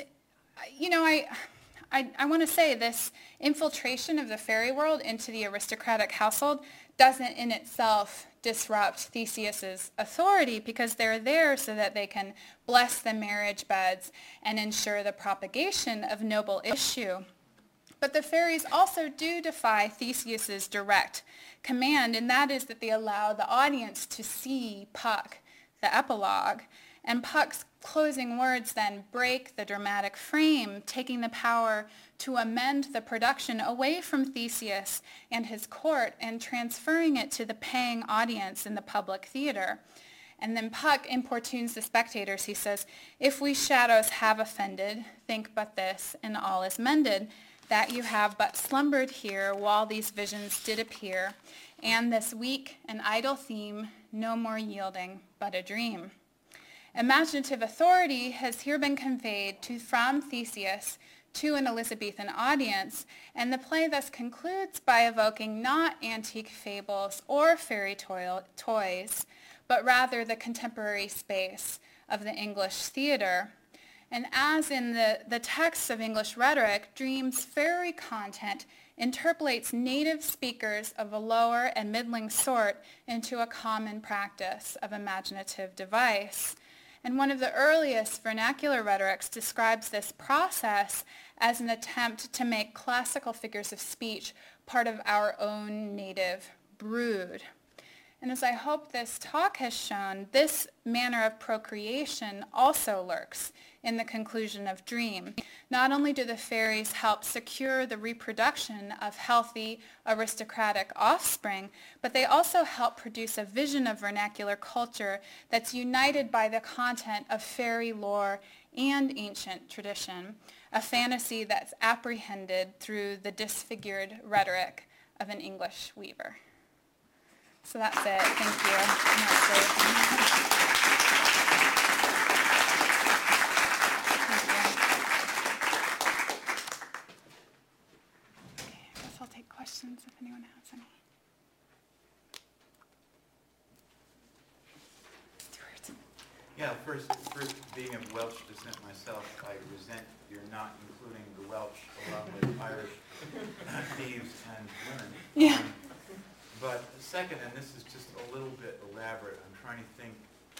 I want to say this infiltration of the fairy world into the aristocratic household doesn't in itself disrupt Theseus's authority, because they're there so that they can bless the marriage beds and ensure the propagation of noble issue. But the fairies also do defy Theseus's direct command, and that is that they allow the audience to see Puck, the epilogue. And Puck's closing words then break the dramatic frame, taking the power to amend the production away from Theseus and his court and transferring it to the paying audience in the public theater. And then Puck importunes the spectators. He says, "If we shadows have offended, think but this, and all is mended, that you have but slumbered here while these visions did appear, and this weak and idle theme no more yielding but a dream." Imaginative authority has here been conveyed from Theseus to an Elizabethan audience, and the play thus concludes by evoking not antique fables or fairy toys, but rather the contemporary space of the English theater. And as in the texts of English rhetoric, Dream's fairy content interpolates native speakers of a lower and middling sort into a common practice of imaginative device. And one of the earliest vernacular rhetorics describes this process as an attempt to make classical figures of speech part of our own native brood. And as I hope this talk has shown, this manner of procreation also lurks in the conclusion of Dream. Not only do the fairies help secure the reproduction of healthy aristocratic offspring, but they also help produce a vision of vernacular culture that's united by the content of fairy lore and ancient tradition, a fantasy that's apprehended through the disfigured rhetoric of an English weaver. So that's it. Thank you. I guess I'll take questions if anyone has any. Stuart. Yeah, first being of Welsh descent myself, I resent your not including the Welsh along with Irish thieves and women. Yeah. But second, and this is just a little bit elaborate, I'm trying to think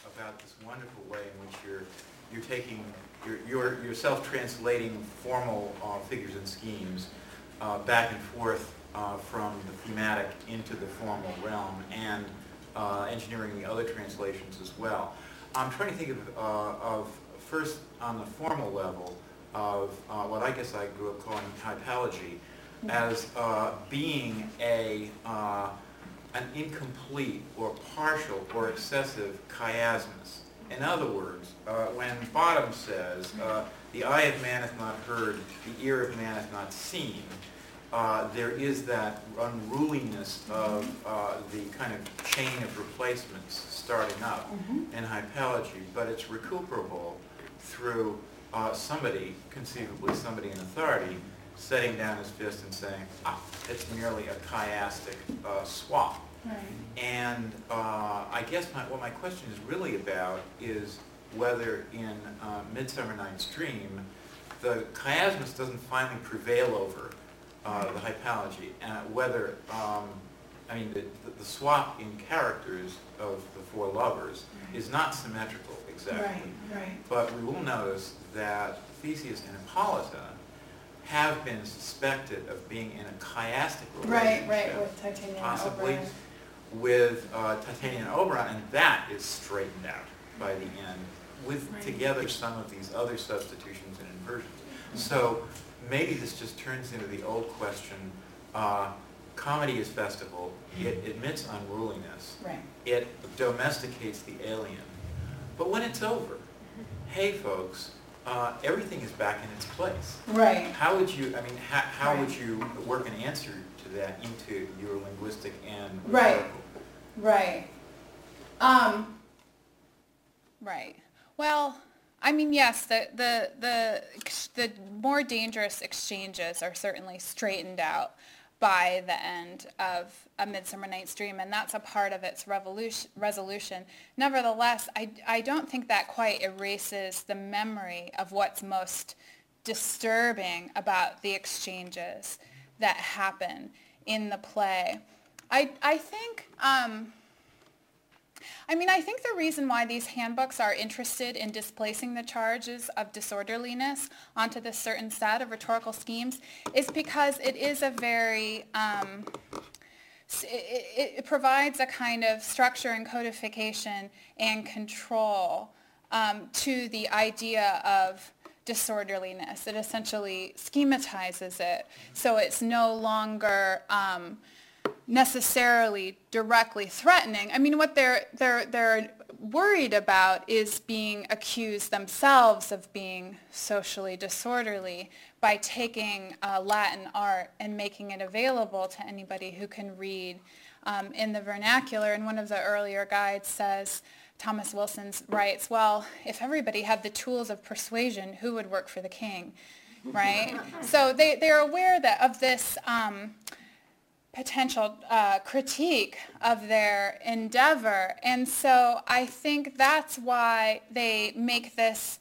about this wonderful way in which you're taking, you're self-translating formal figures and schemes back and forth from the thematic into the formal realm, and engineering the other translations as well. I'm trying to think of first on the formal level of what I guess I grew up calling typology as being an incomplete or partial or excessive chiasmus. In other words, when Bottom says, the eye of man hath not heard, the ear of man hath not seen, there is that unruliness of the kind of chain of replacements starting up in hypology, but it's recuperable through somebody, conceivably somebody in authority, setting down his fist and saying, it's merely a chiastic swap. Right. And I guess what my question is really about is whether in Midsummer Night's Dream, the chiasmus doesn't finally prevail over the hypology, whether, I mean, the swap in characters of the four lovers is not symmetrical exactly. Right. But we will notice that Theseus and Hippolyta have been suspected of being in a chiastic relationship. Right, with Titania possibly and Oberon. with Titania and Oberon, and that is straightened out by the end, with together some of these other substitutions and inversions. So maybe this just turns into the old question, comedy is festival, it admits unruliness, it domesticates the alien, but when it's over, hey folks, everything is back in its place. Right. How would you, I mean, how would you work an answer to that into your linguistic and rhetorical? Right. Right. Well, I mean, yes, the more dangerous exchanges are certainly straightened out by the end of A Midsummer Night's Dream, and that's a part of its resolution. Nevertheless, I don't think that quite erases the memory of what's most disturbing about the exchanges that happen in the play. I think the reason why these handbooks are interested in displacing the charges of disorderliness onto this certain set of rhetorical schemes is because it is a very, it provides a kind of structure and codification and control to the idea of disorderliness. It essentially schematizes it, so it's no longer necessarily directly threatening. I mean, what they're worried about is being accused themselves of being socially disorderly by taking Latin art and making it available to anybody who can read in the vernacular. And one of the earlier guides says, Thomas Wilson writes, well, if everybody had the tools of persuasion, who would work for the king, right? So they're aware of this potential critique of their endeavor. And so I think that's why they make this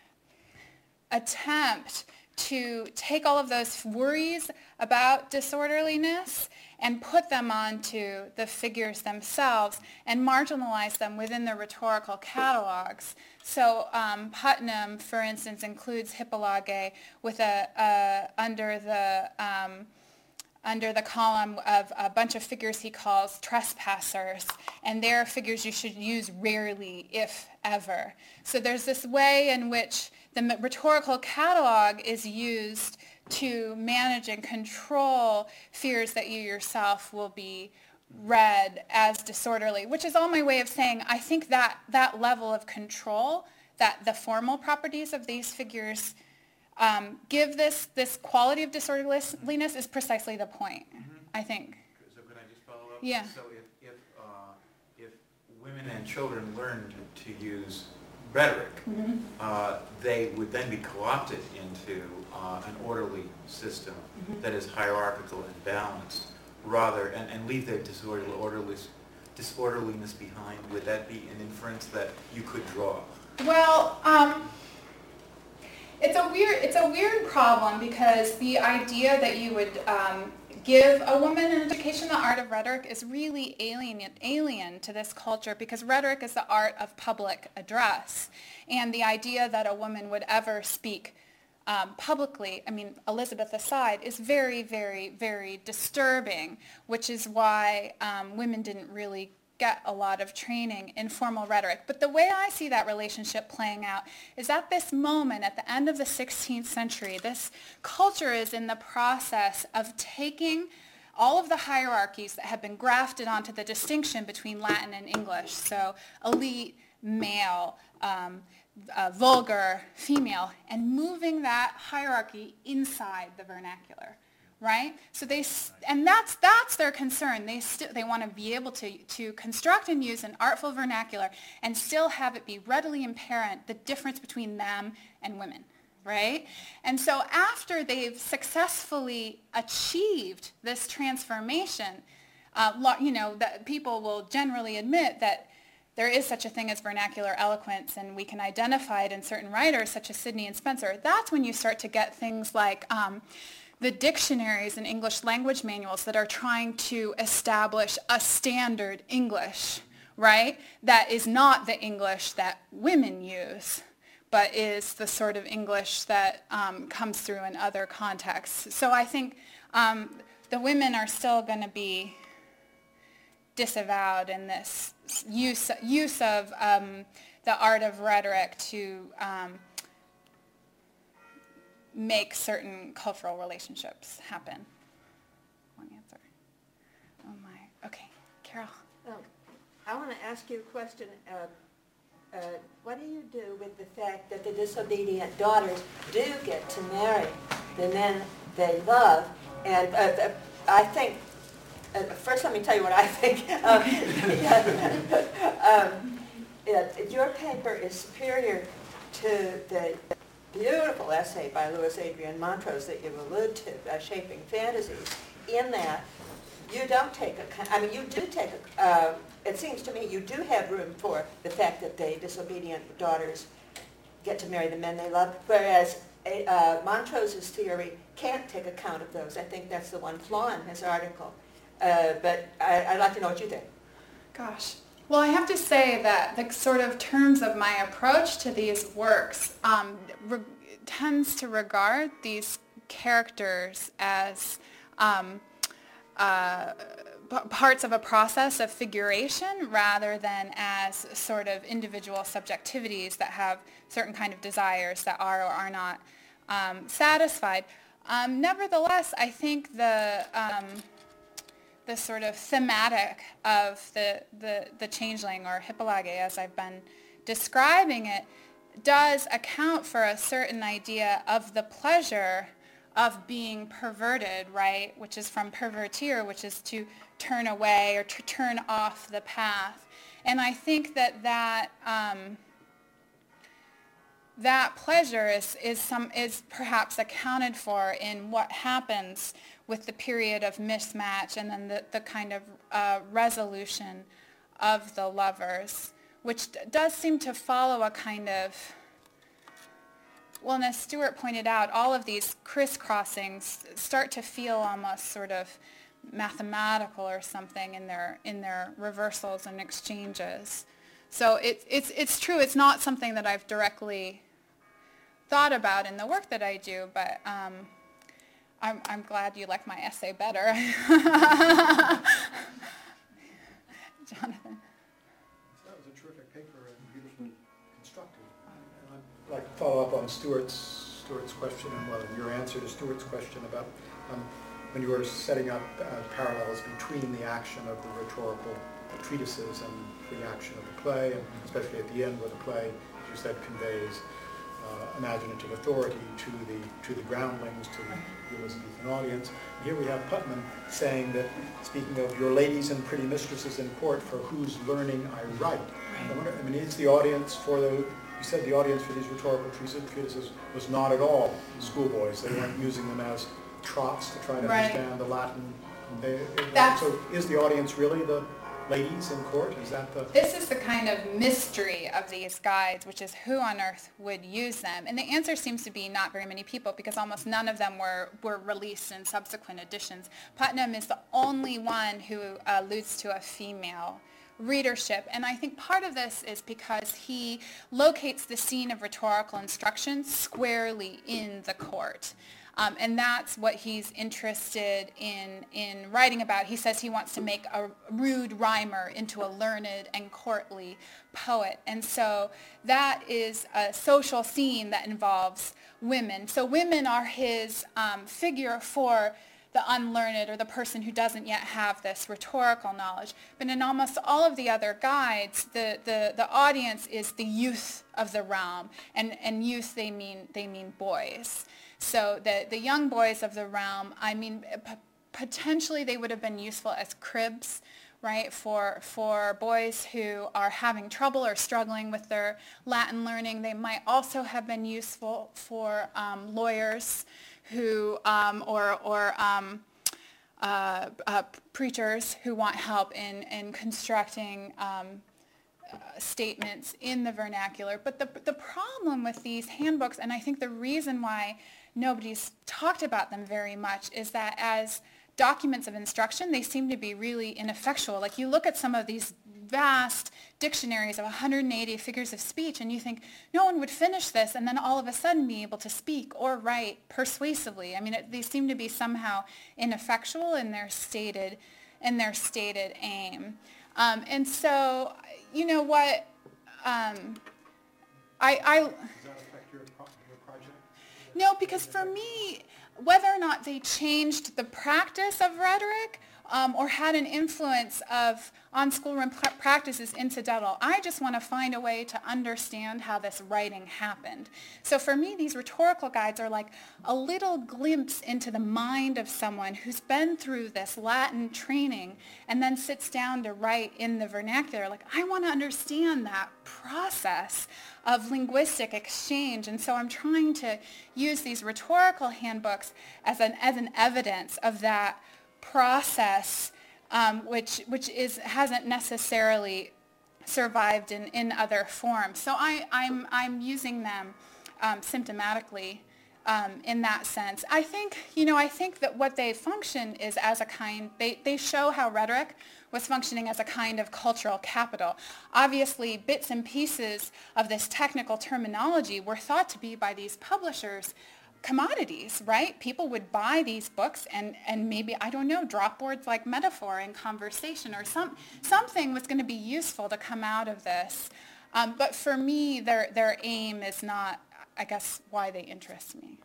attempt to take all of those worries about disorderliness and put them onto the figures themselves and marginalize them within the rhetorical catalogs. So Putnam, for instance, includes Hippolage with under the column of a bunch of figures he calls trespassers, and they're figures you should use rarely, if ever. So there's this way in which the rhetorical catalog is used to manage and control fears that you yourself will be read as disorderly, which is all my way of saying I think that level of control, that the formal properties of these figures give this quality of disorderliness is precisely the point, I think. So could I just follow up? Yeah. So if women and children learned to use rhetoric, they would then be co-opted into an orderly system that is hierarchical and balanced, rather, and leave their disorderliness behind. Would that be an inference that you could draw? Well, it's a weird problem, because the idea that you would give a woman an education. The art of rhetoric is really alien to this culture because rhetoric is the art of public address. And the idea that a woman would ever speak publicly, I mean, Elizabeth aside, is very, very, very disturbing, which is why women didn't really get a lot of training in formal rhetoric. But the way I see that relationship playing out is at this moment, at the end of the 16th century, this culture is in the process of taking all of the hierarchies that have been grafted onto the distinction between Latin and English, so elite, male, vulgar, female, and moving that hierarchy inside the vernacular. Right? So that's their concern. They want to be able to construct and use an artful vernacular and still have it be readily apparent the difference between them and women, right? And so after they've successfully achieved this transformation, that people will generally admit that there is such a thing as vernacular eloquence, and we can identify it in certain writers such as Sidney and Spencer. That's when you start to get things like the dictionaries and English language manuals that are trying to establish a standard English, right? That is not the English that women use, but is the sort of English that comes through in other contexts. So I think the women are still going to be disavowed in this use of the art of rhetoric to make certain cultural relationships happen. Long answer. Oh my. Okay, Carol. I want to ask you a question. What do you do with the fact that the disobedient daughters do get to marry the men they love? And I think, first let me tell you what I think. Your paper is superior to the beautiful essay by Louis Adrian Montrose that you allude to, Shaping Fantasies, in that you don't take you do take it seems to me you do have room for the fact that the disobedient daughters get to marry the men they love, whereas Montrose's theory can't take account of those. I think that's the one flaw in his article. But I'd like to know what you think. Gosh. Well, I have to say that the sort of terms of my approach to these works tends to regard these characters as parts of a process of figuration rather than as sort of individual subjectivities that have certain kind of desires that are or are not satisfied. Nevertheless, I think the sort of thematic of the changeling, or Hippolyte as I've been describing it, does account for a certain idea of the pleasure of being perverted, right? Which is from pervertir, which is to turn away or to turn off the path. And I think that pleasure is perhaps accounted for in what happens with the period of mismatch and then the kind of resolution of the lovers, which does seem to follow a kind of, well, and as Stuart pointed out, all of these crisscrossings start to feel almost sort of mathematical or something in their reversals and exchanges. So it's true. It's not something that I've directly thought about in the work that I do, but I'm glad you like my essay better. Jonathan. That was a terrific paper and beautifully constructed. And I'd like to follow up on Stuart's question and your answer to Stuart's question about when you were setting up parallels between the action of the rhetorical treatises and the action of the play, and especially at the end where the play, as you said, conveys imaginative authority to the groundlings, to the Elizabethan audience. And here we have Putman saying that, speaking of your ladies and pretty mistresses in court, for whose learning I write. I wonder, is the audience you said the audience for these rhetorical treatises was not at all schoolboys. They weren't using them as trots to try to understand the Latin. So is the audience really the ladies in court? Is that the... This is the kind of mystery of these guides, which is who on earth would use them? And the answer seems to be not very many people, because almost none of them were released in subsequent editions. Putnam is the only one who alludes to a female readership. And I think part of this is because he locates the scene of rhetorical instruction squarely in the court. And that's what he's interested in writing about. He says he wants to make a rude rhymer into a learned and courtly poet. And so that is a social scene that involves women. So women are his figure for the unlearned, or the person who doesn't yet have this rhetorical knowledge. But in almost all of the other guides, the audience is the youth of the realm. And youth, they mean boys. So the young boys of the realm, I mean, potentially they would have been useful as cribs, right, for boys who are having trouble or struggling with their Latin learning. They might also have been useful for lawyers who, preachers who want help in constructing statements in the vernacular. But the problem with these handbooks, and I think the reason why nobody's talked about them very much, is that as documents of instruction, they seem to be really ineffectual. Like, you look at some of these vast dictionaries of 180 figures of speech and you think, no one would finish this and then all of a sudden be able to speak or write persuasively. I mean, they seem to be somehow ineffectual in their stated aim. And so, you know what, Does that affect your project? No, because for me, whether or not they changed the practice of rhetoric or had an influence on schoolroom practice is incidental. I just want to find a way to understand how this writing happened. So for me, these rhetorical guides are like a little glimpse into the mind of someone who's been through this Latin training and then sits down to write in the vernacular. Like, I want to understand that process of linguistic exchange. And so I'm trying to use these rhetorical handbooks as an evidence of that process, which hasn't necessarily survived in other forms. So I'm using them symptomatically in that sense. I think that what they function is as a kind, they show how rhetoric was functioning as a kind of cultural capital. Obviously, bits and pieces of this technical terminology were thought to be by these publishers commodities, right? People would buy these books and maybe, I don't know, drop words like metaphor in conversation, or something was going to be useful to come out of this. But for me, their aim is not, I guess, why they interest me.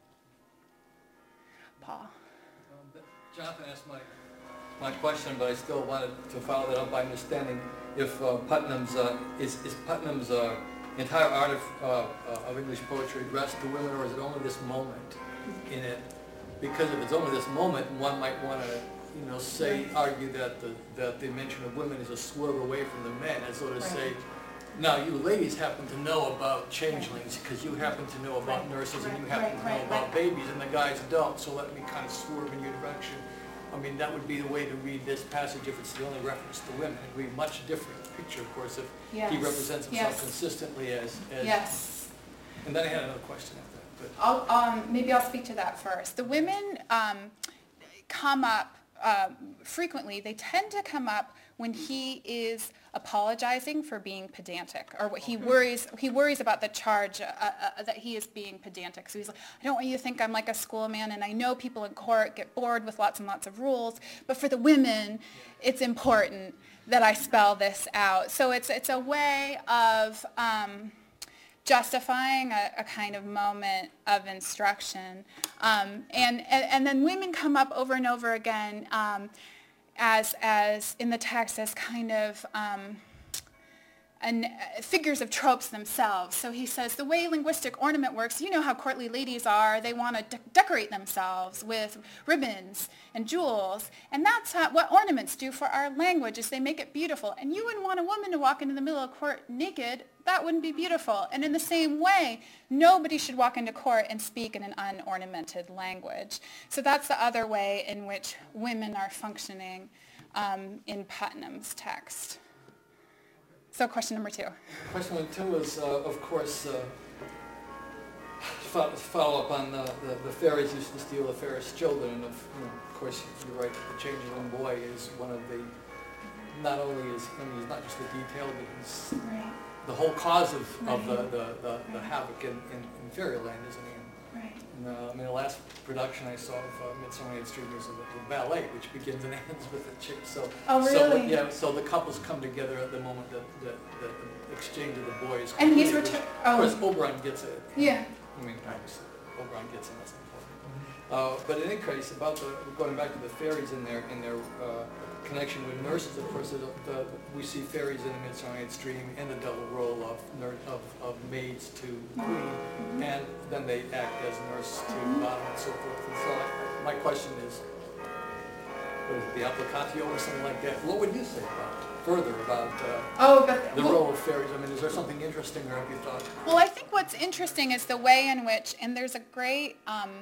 Paul. Jonathan asked my question, but I still wanted to follow that up by understanding if Putnam's is Putnam's entire art of English poetry addressed to women, or is it only this moment in it? Because if it's only this moment, one might want to, argue that the mention of women is a swerve away from the men, as though to say, now you ladies happen to know about changelings because you happen to know about nurses and you happen to know about babies, and the guys don't, so let me kind of swerve in your direction. I mean, that would be the way to read this passage if it's the only reference to women. It would be a much different picture, of course, if he represents himself consistently as... Yes. And then I had another question after that. Maybe I'll speak to that first. The women come up frequently. They tend to come up when he is apologizing for being pedantic, or what he worries about the charge that he is being pedantic. So he's like, I don't want you to think I'm like a schoolman, and I know people in court get bored with lots and lots of rules, but for the women, it's important that I spell this out. So it's a way of justifying a kind of moment of instruction. And then women come up over and over again as in the text as kind of figures of tropes themselves. So he says, the way linguistic ornament works, you know how courtly ladies are. They want to decorate themselves with ribbons and jewels. And that's what ornaments do for our language, is they make it beautiful. And you wouldn't want a woman to walk into the middle of court naked. That wouldn't be beautiful. And in the same way, nobody should walk into court and speak in an unornamented language. So that's the other way in which women are functioning in Putnam's text. So question number 2. Question number 2 is, of course, follow up on the fairies used to steal the fairest children, and of course you're right, the changeling boy is one of the, not only is, he's not just the detail, but he's the whole cause of the havoc in Fairyland, isn't he? Right. And the last production I saw of Midsummer Night's Dream was a ballet, which begins and ends with a chick. So, oh, really? So the couples come together at the moment that the exchange of the boys. And he's returned. Of course, Oberon gets it. Yeah. I mean, obviously, Oberon gets it. That's important. But in any case, about going back to the fairies in their connection with nurses, of course, we see fairies in the Midsummer Night's Dream in the double role of maids to the queen, and then they act as nurse to bottom and so forth. And so my question is, what is it, the applicatio or something like that? What would you say further about the role of fairies? I mean, is there something interesting, or have you thought? Well, I think what's interesting is the way in which, and there's a great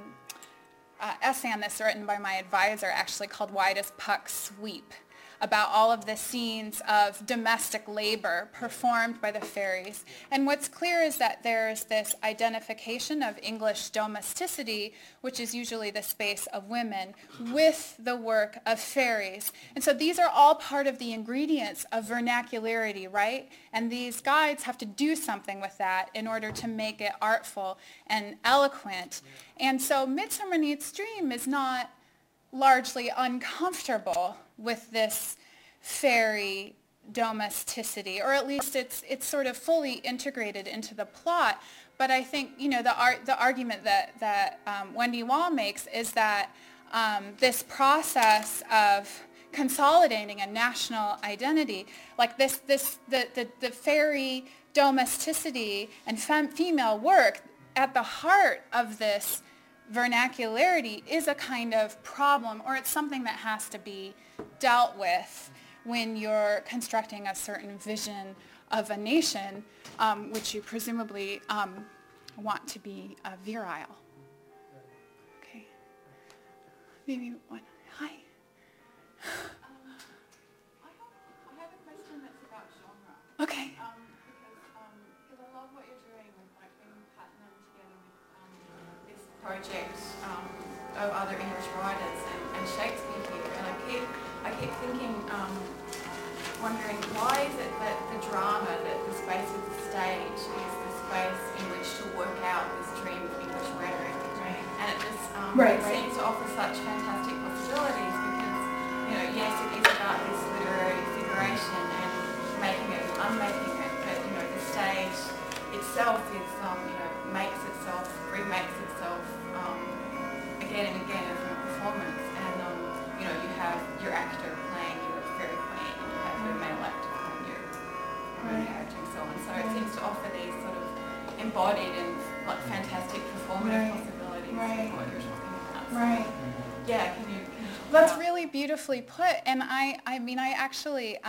essay on this written by my advisor, actually, called Why Does Puck Sweep?, about all of the scenes of domestic labor performed by the fairies. And what's clear is that there's this identification of English domesticity, which is usually the space of women, with the work of fairies. And so these are all part of the ingredients of vernacularity, right? And these guides have to do something with that in order to make it artful and eloquent. And so Midsummer Night's Dream is not largely uncomfortable with this fairy domesticity, or at least it's sort of fully integrated into the plot. But I think the argument that Wendy Wall makes is that this process of consolidating a national identity, like the fairy domesticity and female work at the heart of this vernacularity is a kind of problem, or it's something that has to be dealt with when you're constructing a certain vision of a nation, which you presumably want to be virile. Okay. Maybe one. Hi. I have a question that's about genre. Okay. Because I love what you're doing with like bringing Putnam together with this project of other English writers and Shakespeare here, and I keep thinking, wondering why is it that the drama, that the space of the stage is the space in which to work out this dream of English rhetoric, right? And it just seems to offer such fantastic possibilities because, yes, it is about this literary figuration and making it and unmaking it, but the stage itself is makes itself, remakes itself again and again as a performance, and you have your actor playing your fairy queen, and you have your male actor playing your character, and so on. So it seems to offer these sort of embodied and like fantastic performative possibilities. Right. What you're talking about. So, right. Yeah. Can you That's really beautifully put, and I actually.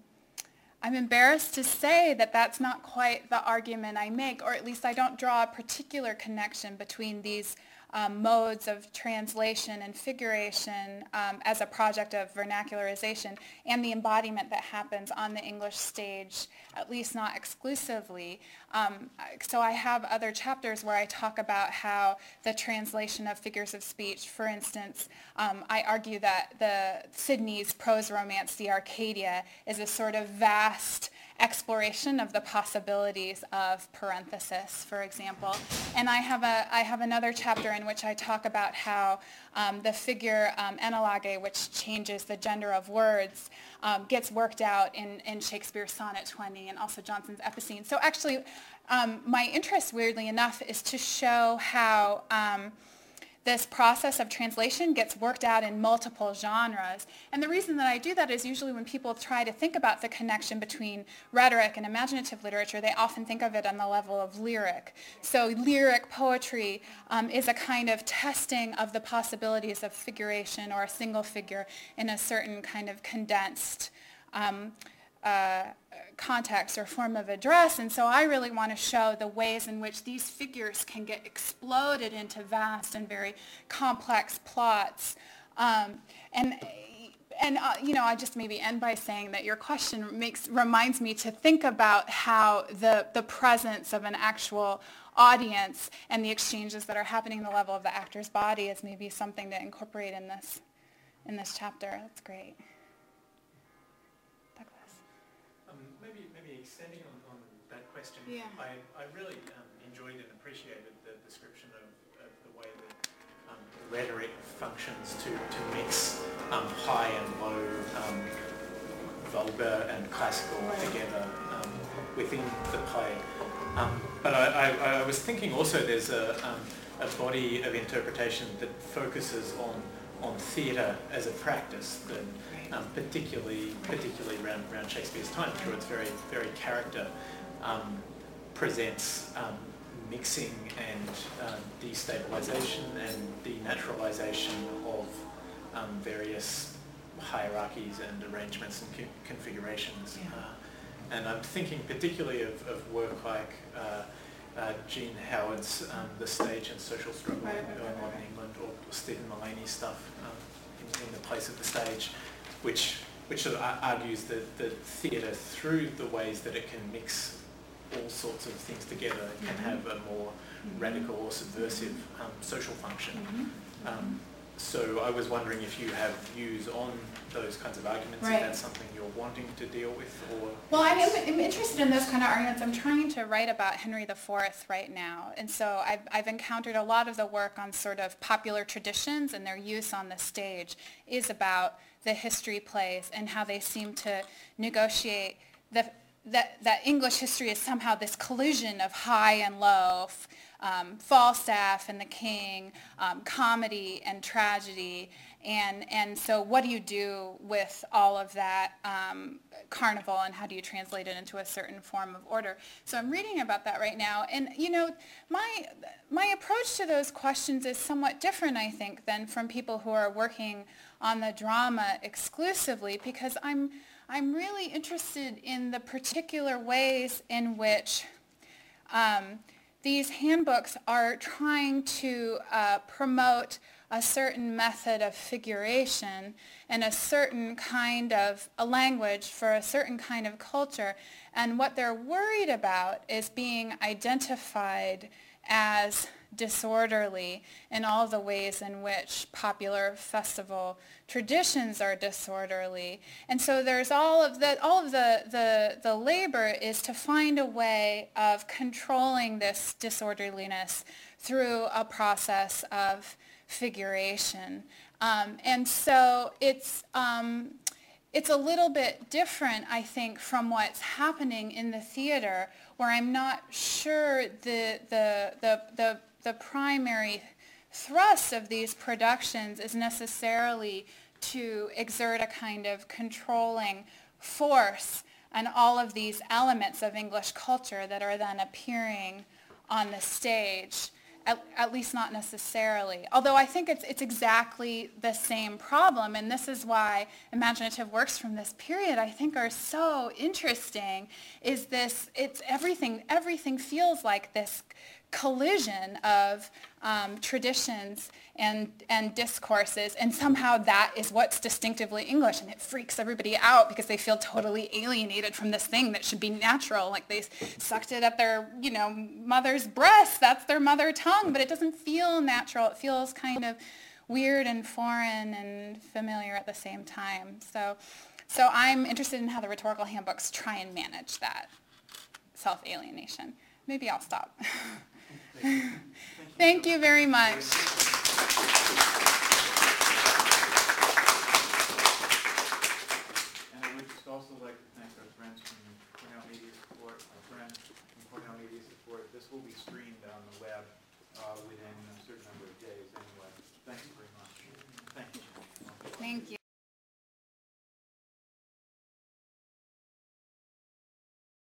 I'm embarrassed to say that that's not quite the argument I make, or at least I don't draw a particular connection between these modes of translation and figuration as a project of vernacularization and the embodiment that happens on the English stage, at least not exclusively. So I have other chapters where I talk about how the translation of figures of speech, for instance, I argue that Sidney's prose romance, The Arcadia, is a sort of vast exploration of the possibilities of parenthesis, for example. And I have another chapter in which I talk about how the figure enalage, which changes the gender of words, gets worked out in Shakespeare's Sonnet 20 and also Jonson's Epicene. So actually, my interest, weirdly enough, is to show how this process of translation gets worked out in multiple genres. And the reason that I do that is usually when people try to think about the connection between rhetoric and imaginative literature, they often think of it on the level of lyric. So lyric poetry is a kind of testing of the possibilities of figuration or a single figure in a certain kind of condensed context or form of address, and so I really want to show the ways in which these figures can get exploded into vast and very complex plots. And I just maybe end by saying that your question reminds me to think about how the presence of an actual audience and the exchanges that are happening at the level of the actor's body is maybe something to incorporate in this chapter. That's great. Douglas. Maybe extending on that question. Yeah. I really enjoyed and appreciated the description of the way that rhetoric functions to mix high and low, vulgar and classical together within the play. But I was thinking also there's a body of interpretation that focuses on theatre as a practice, that particularly around Shakespeare's time, through its very character, presents mixing and destabilization and denaturalization of various hierarchies and arrangements and configurations. And I'm thinking particularly of work like Jean Howard's The Stage and Social Struggle in Modern England, or Stephen Mullaney's stuff in the place of the stage, which sort of argues that theatre, through the ways that it can mix all sorts of things together, can have a more radical or subversive social function. So I was wondering if you have views on those kinds of arguments, if that's something you're wanting to deal with, or... Well, I'm interested in those kind of arguments. I'm trying to write about Henry IV right now, and so I've encountered a lot of the work on sort of popular traditions and their use on the stage is about the history plays and how they seem to negotiate that English history is somehow this collision of high and low, Falstaff and the King, comedy and tragedy, and so what do you do with all of that carnival, and how do you translate it into a certain form of order? So I'm reading about that right now, and my approach to those questions is somewhat different, I think, than from people who are working on the drama exclusively, because I'm really interested in the particular ways in which these handbooks are trying to promote a certain method of figuration and a certain kind of a language for a certain kind of culture. And what they're worried about is being identified as disorderly in all the ways in which popular festival traditions are disorderly. And so there's all of the labor is to find a way of controlling this disorderliness through a process of figuration. And so it's a little bit different, I think, from what's happening in the theater, where I'm not sure the primary thrust of these productions is necessarily to exert a kind of controlling force on all of these elements of English culture that are then appearing on the stage. At least not necessarily. Although I think it's exactly the same problem, and this is why imaginative works from this period I think are so interesting, is this, it's everything feels like this collision of traditions and discourses, and somehow that is what's distinctively English, and it freaks everybody out because they feel totally alienated from this thing that should be natural, like they sucked it at their mother's breast, that's their mother tongue, but it doesn't feel natural. It feels kind of weird and foreign and familiar at the same time. So I'm interested in how the rhetorical handbooks try and manage that self-alienation. Maybe I'll stop. Thank you very much. And I would just also like to thank our friends from Cornell Media Support, our friend from Cornell Media Support. This will be streamed on the web within a certain number of days anyway. Thank you very much. Thank you. Thank you.